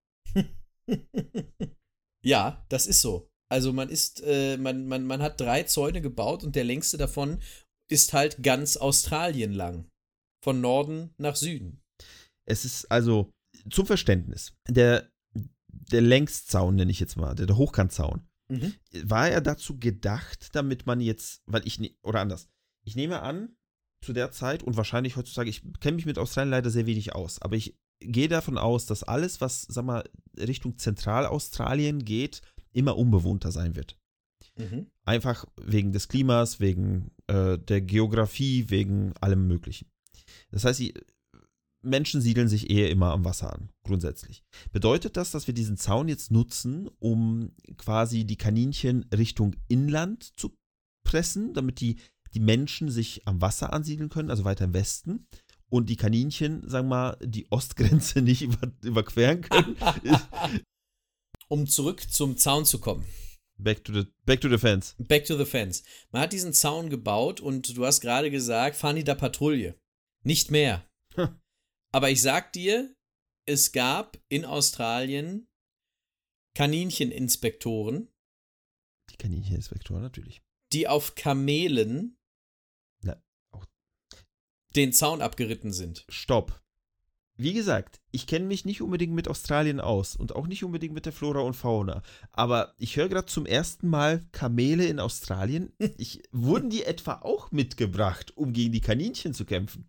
Ja, das ist so. Also man ist, äh, man, man, man hat drei Zäune gebaut und der längste davon ist halt ganz Australien lang. Von Norden nach Süden. Es ist also, zum Verständnis, der, der Längszaun, nenne ich jetzt mal, der, der Hochkantzaun, Mhm. war ja dazu gedacht, damit man jetzt, weil ich, ne, oder anders, ich nehme an, zu der Zeit und wahrscheinlich heutzutage, ich kenne mich mit Australien leider sehr wenig aus, aber ich gehe davon aus, dass alles, was, sag mal, Richtung Zentralaustralien geht, immer unbewohnter sein wird. Mhm. Einfach wegen des Klimas, wegen äh, der Geografie, wegen allem Möglichen. Das heißt, die Menschen siedeln sich eher immer am Wasser an, grundsätzlich. Bedeutet das, dass wir diesen Zaun jetzt nutzen, um quasi die Kaninchen Richtung Inland zu pressen, damit die, die Menschen sich am Wasser ansiedeln können, also weiter im Westen, und die Kaninchen, sagen wir mal, die Ostgrenze nicht über, überqueren können? Um zurück zum Zaun zu kommen. Back to the, back to the fence. Back to the fence. Man hat diesen Zaun gebaut und du hast gerade gesagt, fahren die da Patrouille. Nicht mehr. Hm. Aber ich sag dir, es gab in Australien Kanincheninspektoren, Die Kanincheninspektoren natürlich. die auf Kamelen Na, auch. den Zaun abgeritten sind. Stopp. Wie gesagt, ich kenne mich nicht unbedingt mit Australien aus und auch nicht unbedingt mit der Flora und Fauna. Aber ich höre gerade zum ersten Mal Kamele in Australien. Ich, wurden die etwa auch mitgebracht, um gegen die Kaninchen zu kämpfen?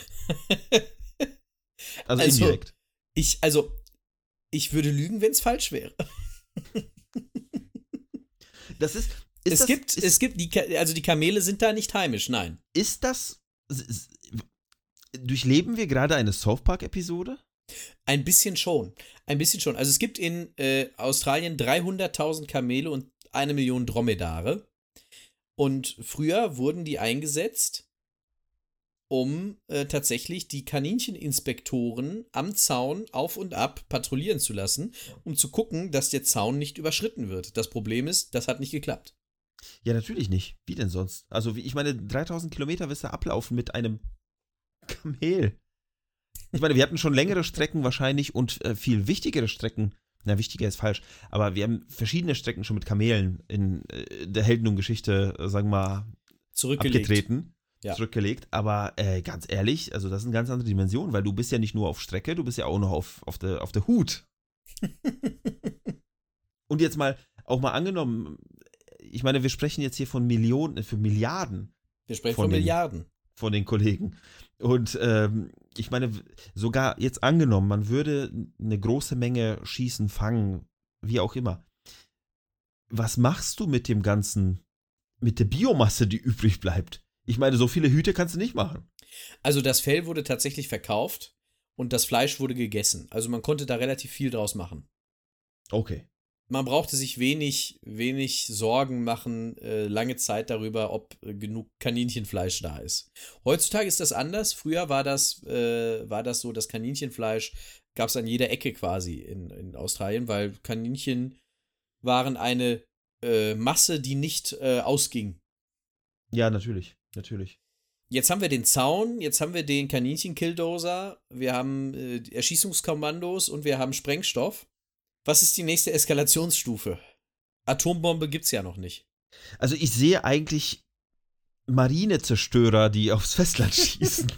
Also, Also, indirekt. Ich, also, ich würde lügen, wenn es falsch wäre. Das ist. Ist es das, gibt, ist, es gibt, die, Ka- also die Kamele sind da nicht heimisch, nein. ist das. s- s- Durchleben wir gerade eine South Park-Episode? Ein bisschen schon. Ein bisschen schon. Also es gibt in äh, Australien dreihunderttausend Kamele und eine Million Dromedare. Und früher wurden die eingesetzt, um äh, tatsächlich die Kanincheninspektoren am Zaun auf und ab patrouillieren zu lassen, um zu gucken, dass der Zaun nicht überschritten wird. Das Problem ist, das hat nicht geklappt. Ja, natürlich nicht. Wie denn sonst? Also, wie, ich meine, dreitausend Kilometer wirst du ablaufen mit einem Kamel. Ich meine, wir hatten schon längere Strecken wahrscheinlich und äh, viel wichtigere Strecken. Na, wichtiger ist falsch. Aber wir haben verschiedene Strecken schon mit Kamelen in äh, der Helden- und Geschichte, äh, sagen wir mal, Zurückgelegt. abgetreten. Ja. Zurückgelegt. Aber äh, ganz ehrlich, also das ist eine ganz andere Dimension, weil du bist ja nicht nur auf Strecke, du bist ja auch noch auf, auf der auf der Hut. Und jetzt mal, auch mal angenommen, ich meine, wir sprechen jetzt hier von Millionen, für Milliarden. Wir sprechen von von den, Milliarden. Von den Kollegen. Und ähm, ich meine, sogar jetzt angenommen, man würde eine große Menge schießen, fangen, wie auch immer. Was machst du mit dem Ganzen, mit der Biomasse, die übrig bleibt? Ich meine, so viele Hüte kannst du nicht machen. Also das Fell wurde tatsächlich verkauft und das Fleisch wurde gegessen. Also man konnte da relativ viel draus machen. Okay. Man brauchte sich wenig, wenig Sorgen machen, äh, lange Zeit darüber, ob äh, genug Kaninchenfleisch da ist. Heutzutage ist das anders. Früher war das, äh, war das so, das Kaninchenfleisch gab es an jeder Ecke quasi in, in Australien, weil Kaninchen waren eine äh, Masse, die nicht äh, ausging. Ja, natürlich, natürlich. Jetzt haben wir den Zaun, jetzt haben wir den Kaninchen-Killdozer, wir haben äh, Erschießungskommandos und wir haben Sprengstoff. Was ist die nächste Eskalationsstufe? Atombombe gibt's ja noch nicht. Also ich sehe eigentlich Marinezerstörer, die aufs Festland schießen.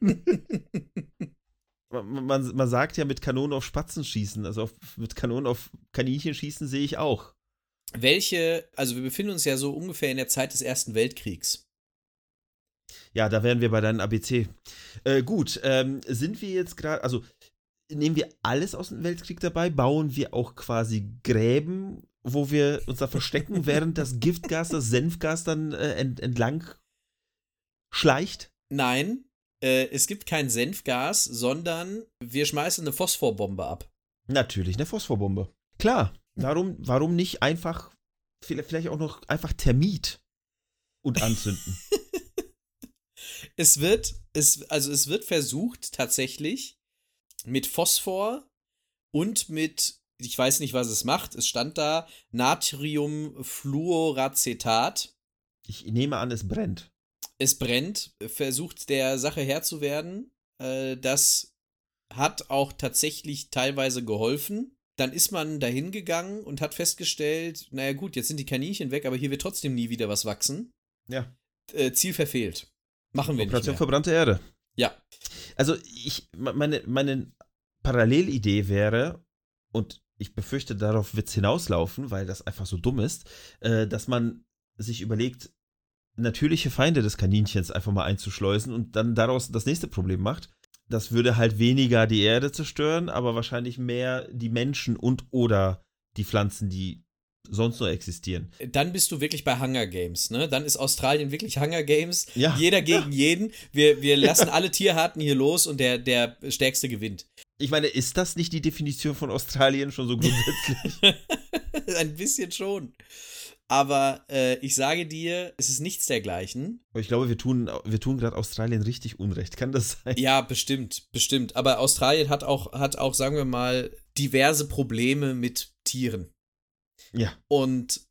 man, man, man sagt ja mit Kanonen auf Spatzen schießen, also auf, mit Kanonen auf Kaninchen schießen sehe ich auch. Welche, also wir befinden uns ja so ungefähr in der Zeit des Ersten Weltkriegs. Ja, da wären wir bei deinem A B C. Äh, gut, ähm, sind wir jetzt gerade, also nehmen wir alles aus dem Weltkrieg dabei? Bauen wir auch quasi Gräben, wo wir uns da verstecken, während das Giftgas, das Senfgas dann äh, ent, entlang schleicht? Nein, äh, es gibt kein Senfgas, sondern wir schmeißen eine Phosphorbombe ab. Natürlich, eine Phosphorbombe. Klar, warum, warum nicht einfach, vielleicht auch noch einfach Termit und anzünden? Es wird, es, also es wird versucht tatsächlich mit Phosphor und mit, ich weiß nicht, was es macht, es stand da Natriumfluoracetat. Ich nehme an, es brennt. Es brennt, versucht der Sache Herr zu werden. Äh, das hat auch tatsächlich teilweise geholfen. Dann ist man dahin gegangen und hat festgestellt, naja gut, jetzt sind die Kaninchen weg, aber hier wird trotzdem nie wieder was wachsen. Ja. Äh, Ziel verfehlt. Machen wir Operation nicht mehr. verbrannte Erde. Ja. Also ich, meine, meine Parallelidee wäre, und ich befürchte, darauf wird es hinauslaufen, weil das einfach so dumm ist, äh, dass man sich überlegt, natürliche Feinde des Kaninchens einfach mal einzuschleusen und dann daraus das nächste Problem macht. Das würde halt weniger die Erde zerstören, aber wahrscheinlich mehr die Menschen und oder die Pflanzen, die sonst nur existieren. Dann bist du wirklich bei Hunger Games, ne? Dann ist Australien wirklich Hunger Games. Ja. Jeder gegen ja. jeden. Wir, wir lassen ja. alle Tierarten hier los und der, der Stärkste gewinnt. Ich meine, ist das nicht die Definition von Australien schon so grundsätzlich? Ein bisschen schon. Aber äh, ich sage dir, es ist nichts dergleichen. Aber ich glaube, wir tun, wir tun gerade Australien richtig Unrecht. Kann das sein? Ja, bestimmt, bestimmt. Aber Australien hat auch, hat auch, sagen wir mal, diverse Probleme mit Tieren. Ja. Und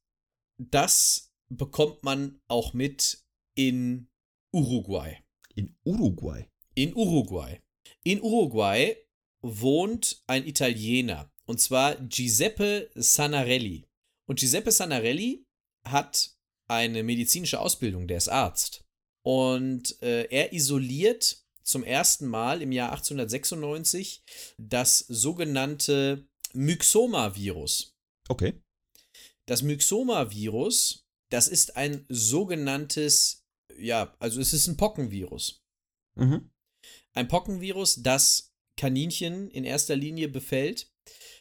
das bekommt man auch mit in Uruguay. In Uruguay? In Uruguay. In Uruguay wohnt ein Italiener. Und zwar Giuseppe Sanarelli. Und Giuseppe Sanarelli hat eine medizinische Ausbildung, der ist Arzt. Und äh, er isoliert zum ersten Mal im Jahr achtzehnhundertsechsundneunzig das sogenannte Myxoma-Virus. Okay. Das Myxoma-Virus, das ist ein sogenanntes, ja, also es ist ein Pockenvirus. Mhm. Ein Pockenvirus, das Kaninchen in erster Linie befällt.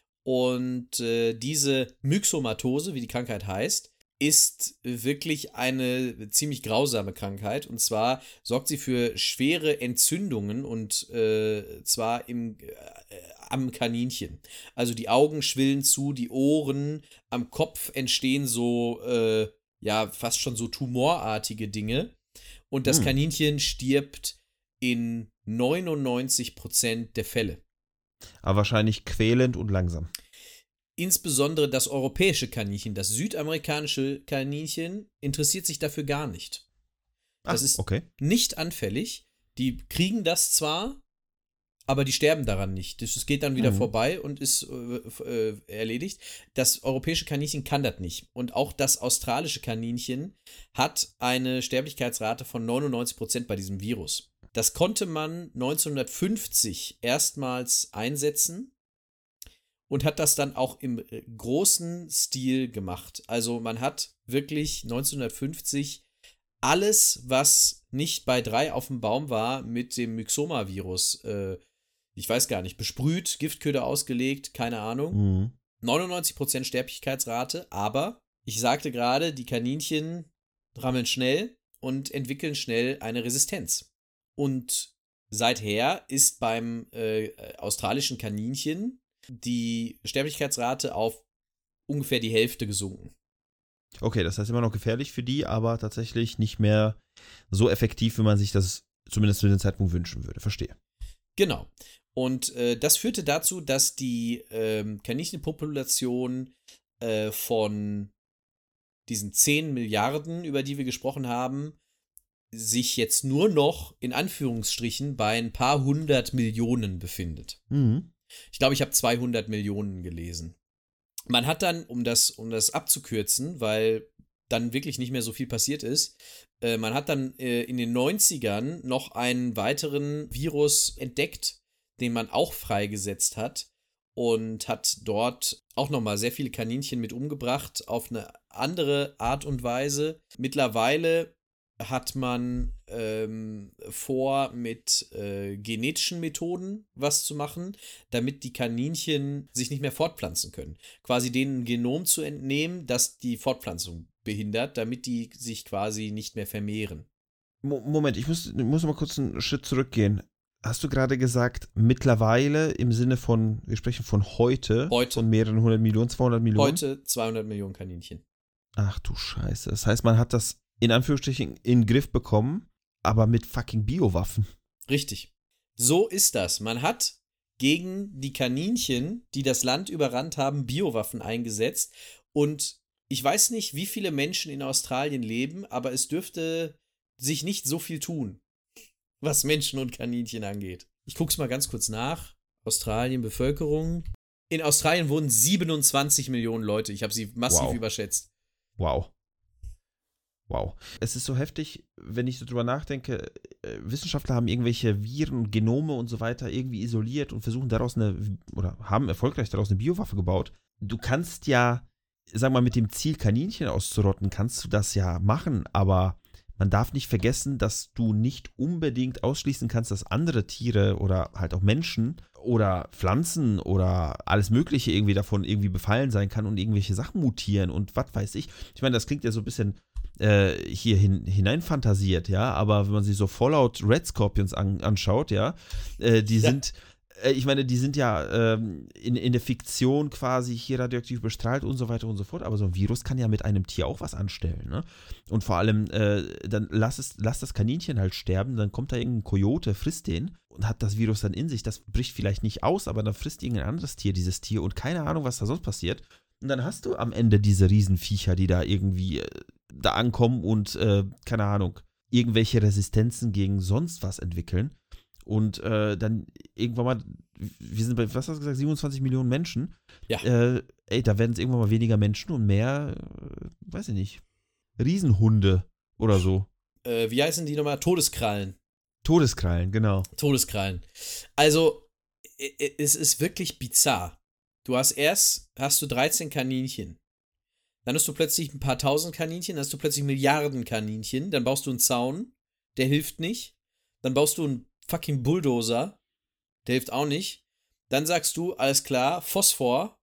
Und äh, diese Myxomatose, wie die Krankheit heißt, ist wirklich eine ziemlich grausame Krankheit. Und zwar sorgt sie für schwere Entzündungen und äh, zwar im, äh, am Kaninchen. Also die Augen schwillen zu, die Ohren, am Kopf entstehen so, äh, ja, fast schon so tumorartige Dinge. Und das Hm. Kaninchen stirbt in neunundneunzig Prozent der Fälle. Aber wahrscheinlich quälend und langsam. Insbesondere das europäische Kaninchen, das südamerikanische Kaninchen, interessiert sich dafür gar nicht. Das Ach, ist okay. nicht anfällig. Die kriegen das zwar, aber die sterben daran nicht. Das geht dann wieder Mhm. vorbei und ist äh, äh, erledigt. Das europäische Kaninchen kann das nicht. Und auch das australische Kaninchen hat eine Sterblichkeitsrate von neunundneunzig Prozent bei diesem Virus. Das konnte man neunzehnhundertfünfzig erstmals einsetzen und hat das dann auch im äh, großen Stil gemacht. Also man hat wirklich neunzehnhundertfünfzig alles, was nicht bei drei auf dem Baum war, mit dem Myxoma-Virus, äh, ich weiß gar nicht, besprüht, Giftköder ausgelegt, keine Ahnung. Mhm. neunundneunzig Prozent Sterblichkeitsrate, aber ich sagte gerade, die Kaninchen rammeln schnell und entwickeln schnell eine Resistenz. Und seither ist beim äh, australischen Kaninchen die Sterblichkeitsrate auf ungefähr die Hälfte gesunken. Okay, das heißt immer noch gefährlich für die, aber tatsächlich nicht mehr so effektiv, wie man sich das zumindest zu dem Zeitpunkt wünschen würde. Verstehe. Genau. Und äh, das führte dazu, dass die ähm, Kaninchenpopulation äh, von diesen zehn Milliarden, über die wir gesprochen haben, sich jetzt nur noch in Anführungsstrichen bei ein paar hundert Millionen befindet. Mhm. Ich glaube, ich habe zweihundert Millionen gelesen. Man hat dann, um das, um das abzukürzen, weil dann wirklich nicht mehr so viel passiert ist, äh, man hat dann äh, in den neunzigern noch einen weiteren Virus entdeckt, den man auch freigesetzt hat und hat dort auch nochmal sehr viele Kaninchen mit umgebracht auf eine andere Art und Weise. Mittlerweile hat man ähm, vor, mit äh, genetischen Methoden was zu machen, damit die Kaninchen sich nicht mehr fortpflanzen können. Quasi denen ein Genom zu entnehmen, das die Fortpflanzung behindert, damit die sich quasi nicht mehr vermehren. Mo- Moment, ich muss, muss mal kurz einen Schritt zurückgehen. Hast du gerade gesagt, mittlerweile im Sinne von, wir sprechen von heute, Heute. von mehreren hundert Millionen, zweihundert Millionen? Heute zweihundert Millionen Kaninchen. Ach du Scheiße. Das heißt, man hat das in Anführungsstrichen in den Griff bekommen, aber mit fucking Biowaffen. Richtig. So ist das. Man hat gegen die Kaninchen, die das Land überrannt haben, Biowaffen eingesetzt. Und ich weiß nicht, wie viele Menschen in Australien leben, aber es dürfte sich nicht so viel tun, was Menschen und Kaninchen angeht. Ich guck's mal ganz kurz nach. Australien, Bevölkerung. In Australien wohnen siebenundzwanzig Millionen Leute. Ich habe sie massiv Wow. überschätzt. Wow. Wow. Es ist so heftig, wenn ich so drüber nachdenke, äh, Wissenschaftler haben irgendwelche Viren und Genome und so weiter irgendwie isoliert und versuchen daraus eine, oder haben erfolgreich daraus eine Biowaffe gebaut. Du kannst ja, sag mal, mit dem Ziel, Kaninchen auszurotten, kannst du das ja machen, aber man darf nicht vergessen, dass du nicht unbedingt ausschließen kannst, dass andere Tiere oder halt auch Menschen oder Pflanzen oder alles Mögliche irgendwie davon irgendwie befallen sein kann und irgendwelche Sachen mutieren und was weiß ich. Ich meine, das klingt ja so ein bisschen äh, hier hin, hineinfantasiert, ja, aber wenn man sich so Fallout Red Scorpions an, anschaut, ja, äh, die Ja. sind äh, ich meine, die sind ja ähm, in, in der Fiktion quasi hier radioaktiv bestrahlt und so weiter und so fort, aber so ein Virus kann ja mit einem Tier auch was anstellen, ne? Und vor allem, äh, dann lass, es, lass das Kaninchen halt sterben, dann kommt da irgendein Kojote, frisst den und hat das Virus dann in sich. Das bricht vielleicht nicht aus, aber dann frisst irgendein anderes Tier dieses Tier und keine Ahnung, was da sonst passiert. Und dann hast du am Ende diese Riesenviecher, die da irgendwie äh, da ankommen und, äh, keine Ahnung, irgendwelche Resistenzen gegen sonst was entwickeln. Und äh, dann irgendwann mal, wir sind bei, was hast du gesagt, siebenundzwanzig Millionen Menschen. Ja. Äh, ey, da werden es irgendwann mal weniger Menschen und mehr, äh, weiß ich nicht, Riesenhunde oder so. Äh, wie heißen die nochmal? Todeskrallen. Todeskrallen, genau. Todeskrallen. Also, i- i- es ist wirklich bizarr. Du hast erst, hast du dreizehn Kaninchen. Dann hast du plötzlich ein paar tausend Kaninchen, dann hast du plötzlich Milliarden Kaninchen. Dann baust du einen Zaun, der hilft nicht. Dann baust du einen fucking Bulldozer, der hilft auch nicht. Dann sagst du, alles klar, Phosphor,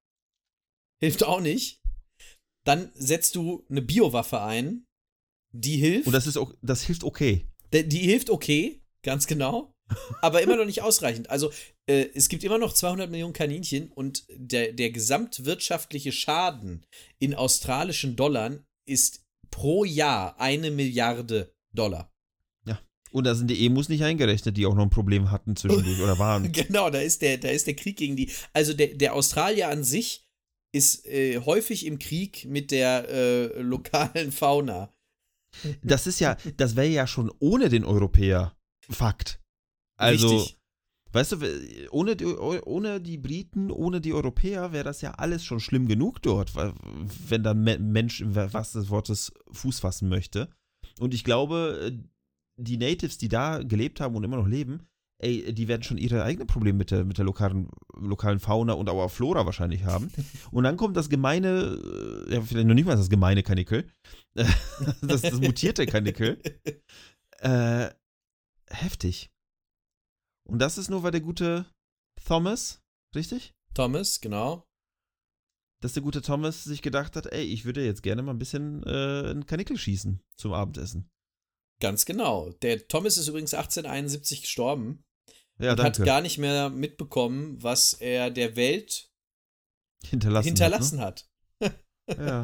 hilft auch nicht. Dann setzt du eine Biowaffe ein, die hilft. Und das ist auch, das hilft okay. Die, die hilft okay, ganz genau, aber immer noch nicht ausreichend. Also äh, es gibt immer noch zweihundert Millionen Kaninchen und der, der gesamtwirtschaftliche Schaden in australischen Dollar ist pro Jahr eine Milliarde Dollar. Ja. Und da sind die Emus nicht eingerechnet, die auch noch ein Problem hatten zwischendurch oder waren. Genau, da ist der, da ist der Krieg gegen die. Also der, der Australier an sich ist äh, häufig im Krieg mit der äh, lokalen Fauna. Das ist ja, das wäre ja schon ohne den Europäer Fakt. Also, Richtig. weißt du, ohne die, ohne die Briten, ohne die Europäer wäre das ja alles schon schlimm genug dort, wenn dann ein Mensch im wahrsten des Wortes Fuß fassen möchte. Und ich glaube, die Natives, die da gelebt haben und immer noch leben, ey, die werden schon ihre eigenen Probleme mit der, mit der lokalen, lokalen Fauna und auch Flora wahrscheinlich haben. Und dann kommt das gemeine, ja, vielleicht noch nicht mal das gemeine Kanickel, das, das mutierte Kanickel. Äh, heftig. Und das ist nur, weil der gute Thomas, richtig? Thomas, genau. Dass der gute Thomas sich gedacht hat, ey, ich würde jetzt gerne mal ein bisschen äh, ein Kanickel schießen zum Abendessen. Ganz genau. Der Thomas ist übrigens achtzehnhunderteinundsiebzig gestorben. Ja, und danke. hat gar nicht mehr mitbekommen, was er der Welt hinterlassen, hinterlassen hat. hat. Ne? Ja.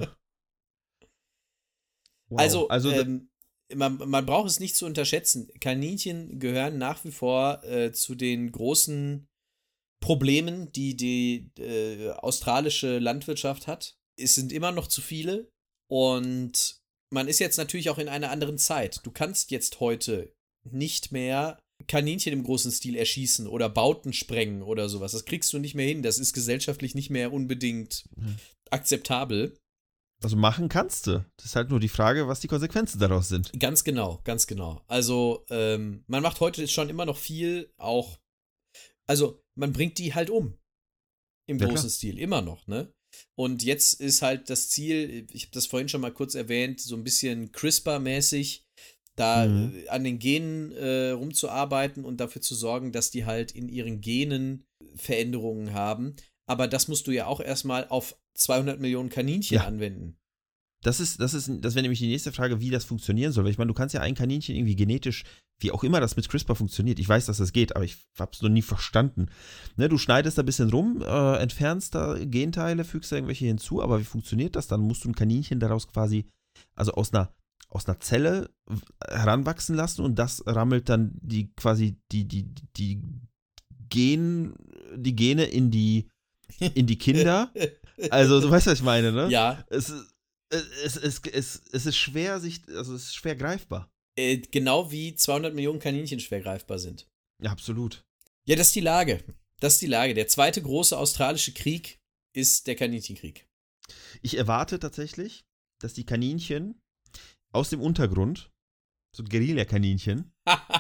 Wow. Also, also ähm, man, man braucht es nicht zu unterschätzen. Kaninchen gehören nach wie vor äh, zu den großen Problemen, die die äh, australische Landwirtschaft hat. Es sind immer noch zu viele und man ist jetzt natürlich auch in einer anderen Zeit. Du kannst jetzt heute nicht mehr Kaninchen im großen Stil erschießen oder Bauten sprengen oder sowas. Das kriegst du nicht mehr hin. Das ist gesellschaftlich nicht mehr unbedingt mhm. akzeptabel. Also machen kannst du. Das ist halt nur die Frage, was die Konsequenzen daraus sind. Ganz genau, ganz genau. Also ähm, man macht heute schon immer noch viel, auch, also man bringt die halt um. Im Ja, großen klar. Stil, immer noch, ne? Und jetzt ist halt das Ziel, ich habe das vorhin schon mal kurz erwähnt, so ein bisschen CRISPR-mäßig, da Mhm. äh, an den Genen äh, rumzuarbeiten und dafür zu sorgen, dass die halt in ihren Genen Veränderungen haben. Aber das musst du ja auch erstmal auf zweihundert Millionen Kaninchen Ja. anwenden. Das ist, das ist, das wäre nämlich die nächste Frage, wie das funktionieren soll. Weil ich meine, du kannst ja ein Kaninchen irgendwie genetisch, wie auch immer das mit CRISPR funktioniert. Ich weiß, dass das geht, aber ich hab's noch nie verstanden. Ne, du schneidest da ein bisschen rum, äh, entfernst da Genteile, fügst da irgendwelche hinzu, aber wie funktioniert das? Dann musst du ein Kaninchen daraus quasi, also aus einer, aus einer Zelle heranwachsen lassen und das rammelt dann die quasi die, die, die Gen, die Gene in die, in die Kinder. Also, du weißt, was ich meine, ne? Ja. Es ist, es, es, es, es ist schwer, sich, also es ist schwer greifbar. Äh, genau wie zweihundert Millionen Kaninchen schwer greifbar sind. Ja, absolut. Ja, das ist die Lage. Das ist die Lage. Der zweite große australische Krieg ist der Kaninchenkrieg. Ich erwarte tatsächlich, dass die Kaninchen aus dem Untergrund, so Guerilla-Kaninchen,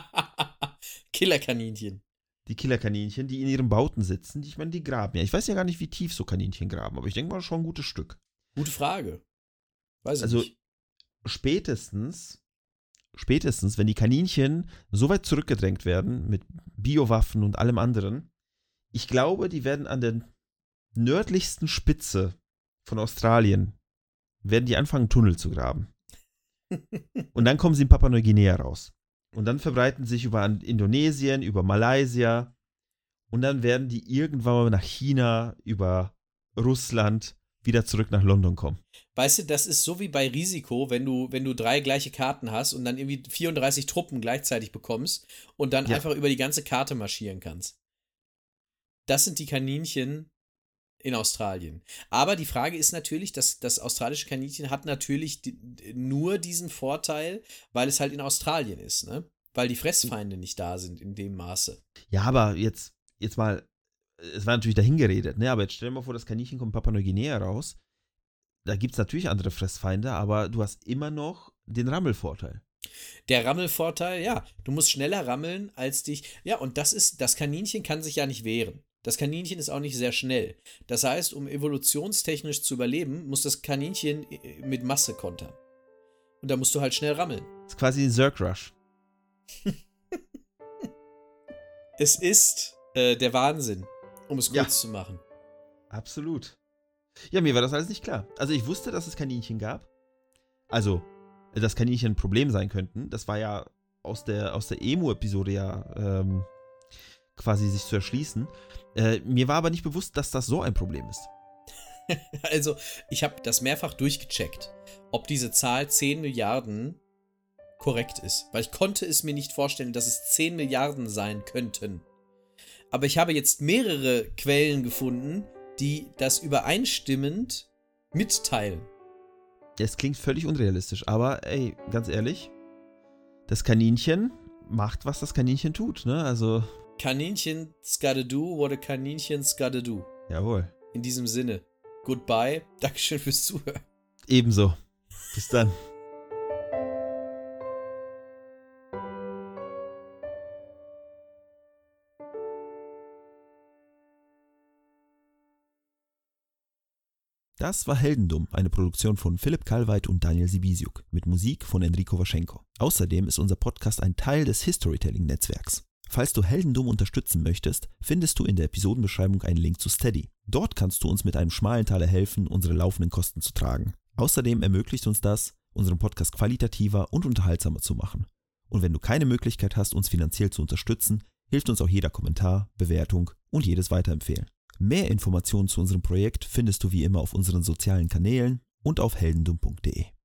Killerkaninchen. die Killerkaninchen, die in ihren Bauten sitzen, die, ich meine, die graben ja. Ich weiß ja gar nicht, wie tief so Kaninchen graben, aber ich denke mal schon ein gutes Stück. Gute Frage. Weiß ich Also nicht. spätestens, spätestens, wenn die Kaninchen so weit zurückgedrängt werden mit Biowaffen und allem anderen, ich glaube, die werden an der nördlichsten Spitze von Australien, werden die anfangen, Tunnel zu graben. Und dann kommen sie in Papua-Neuguinea raus. Und dann verbreiten sie sich über Indonesien, über Malaysia. Und dann werden die irgendwann mal nach China, über Russland, wieder zurück nach London kommen. Weißt du, das ist so wie bei Risiko, wenn du, wenn du drei gleiche Karten hast und dann irgendwie vierunddreißig Truppen gleichzeitig bekommst und dann Ja. einfach über die ganze Karte marschieren kannst. Das sind die Kaninchen in Australien. Aber die Frage ist natürlich, dass das australische Kaninchen hat natürlich die, nur diesen Vorteil, weil es halt in Australien ist, ne? Weil die Fressfeinde nicht da sind in dem Maße. Ja, aber jetzt, jetzt mal, es war natürlich dahingeredet, ne? Aber jetzt stell dir mal vor, das Kaninchen kommt in Papua-Neuguinea raus. Da gibt es natürlich andere Fressfeinde, aber du hast immer noch den Rammelvorteil. Der Rammelvorteil, ja, du musst schneller rammeln als dich. Ja, und das ist, das Kaninchen kann sich ja nicht wehren. Das Kaninchen ist auch nicht sehr schnell. Das heißt, um evolutionstechnisch zu überleben, muss das Kaninchen mit Masse kontern. Und da musst du halt schnell rammeln. Das ist quasi ein Zerg Rush. Es ist äh, der Wahnsinn, um es kurz Ja. zu machen. Absolut. Ja, mir war das alles nicht klar. Also ich wusste, dass es Kaninchen gab. Also, dass Kaninchen ein Problem sein könnten. Das war ja aus der, aus der Emu-Episode ja ähm, quasi sich zu erschließen. Äh, mir war aber nicht bewusst, dass das so ein Problem ist. Also, ich habe das mehrfach durchgecheckt. ob diese Zahl zehn Milliarden korrekt ist. Weil ich konnte es mir nicht vorstellen, dass es zehn Milliarden sein könnten. Aber ich habe jetzt mehrere Quellen gefunden, die das übereinstimmend mitteilen. Es klingt völlig unrealistisch, aber ey, ganz ehrlich, das Kaninchen macht, was das Kaninchen tut, ne? Also. Kaninchens gotta do what a Kaninchens gotta do. Jawohl. In diesem Sinne, goodbye, Dankeschön fürs Zuhören. Ebenso. Bis dann. Das war Heldendumm, eine Produktion von Philipp Kalweit und Daniel Sibisiuk, mit Musik von Enrico Waschenko. Außerdem ist unser Podcast ein Teil des Historytelling-Netzwerks. Falls du Heldendumm unterstützen möchtest, findest du in der Episodenbeschreibung einen Link zu Steady. Dort kannst du uns mit einem schmalen Taler helfen, unsere laufenden Kosten zu tragen. Außerdem ermöglicht uns das, unseren Podcast qualitativer und unterhaltsamer zu machen. Und wenn du keine Möglichkeit hast, uns finanziell zu unterstützen, hilft uns auch jeder Kommentar, Bewertung und jedes Weiterempfehlen. Mehr Informationen zu unserem Projekt findest du wie immer auf unseren sozialen Kanälen und auf heldendumm punkt de.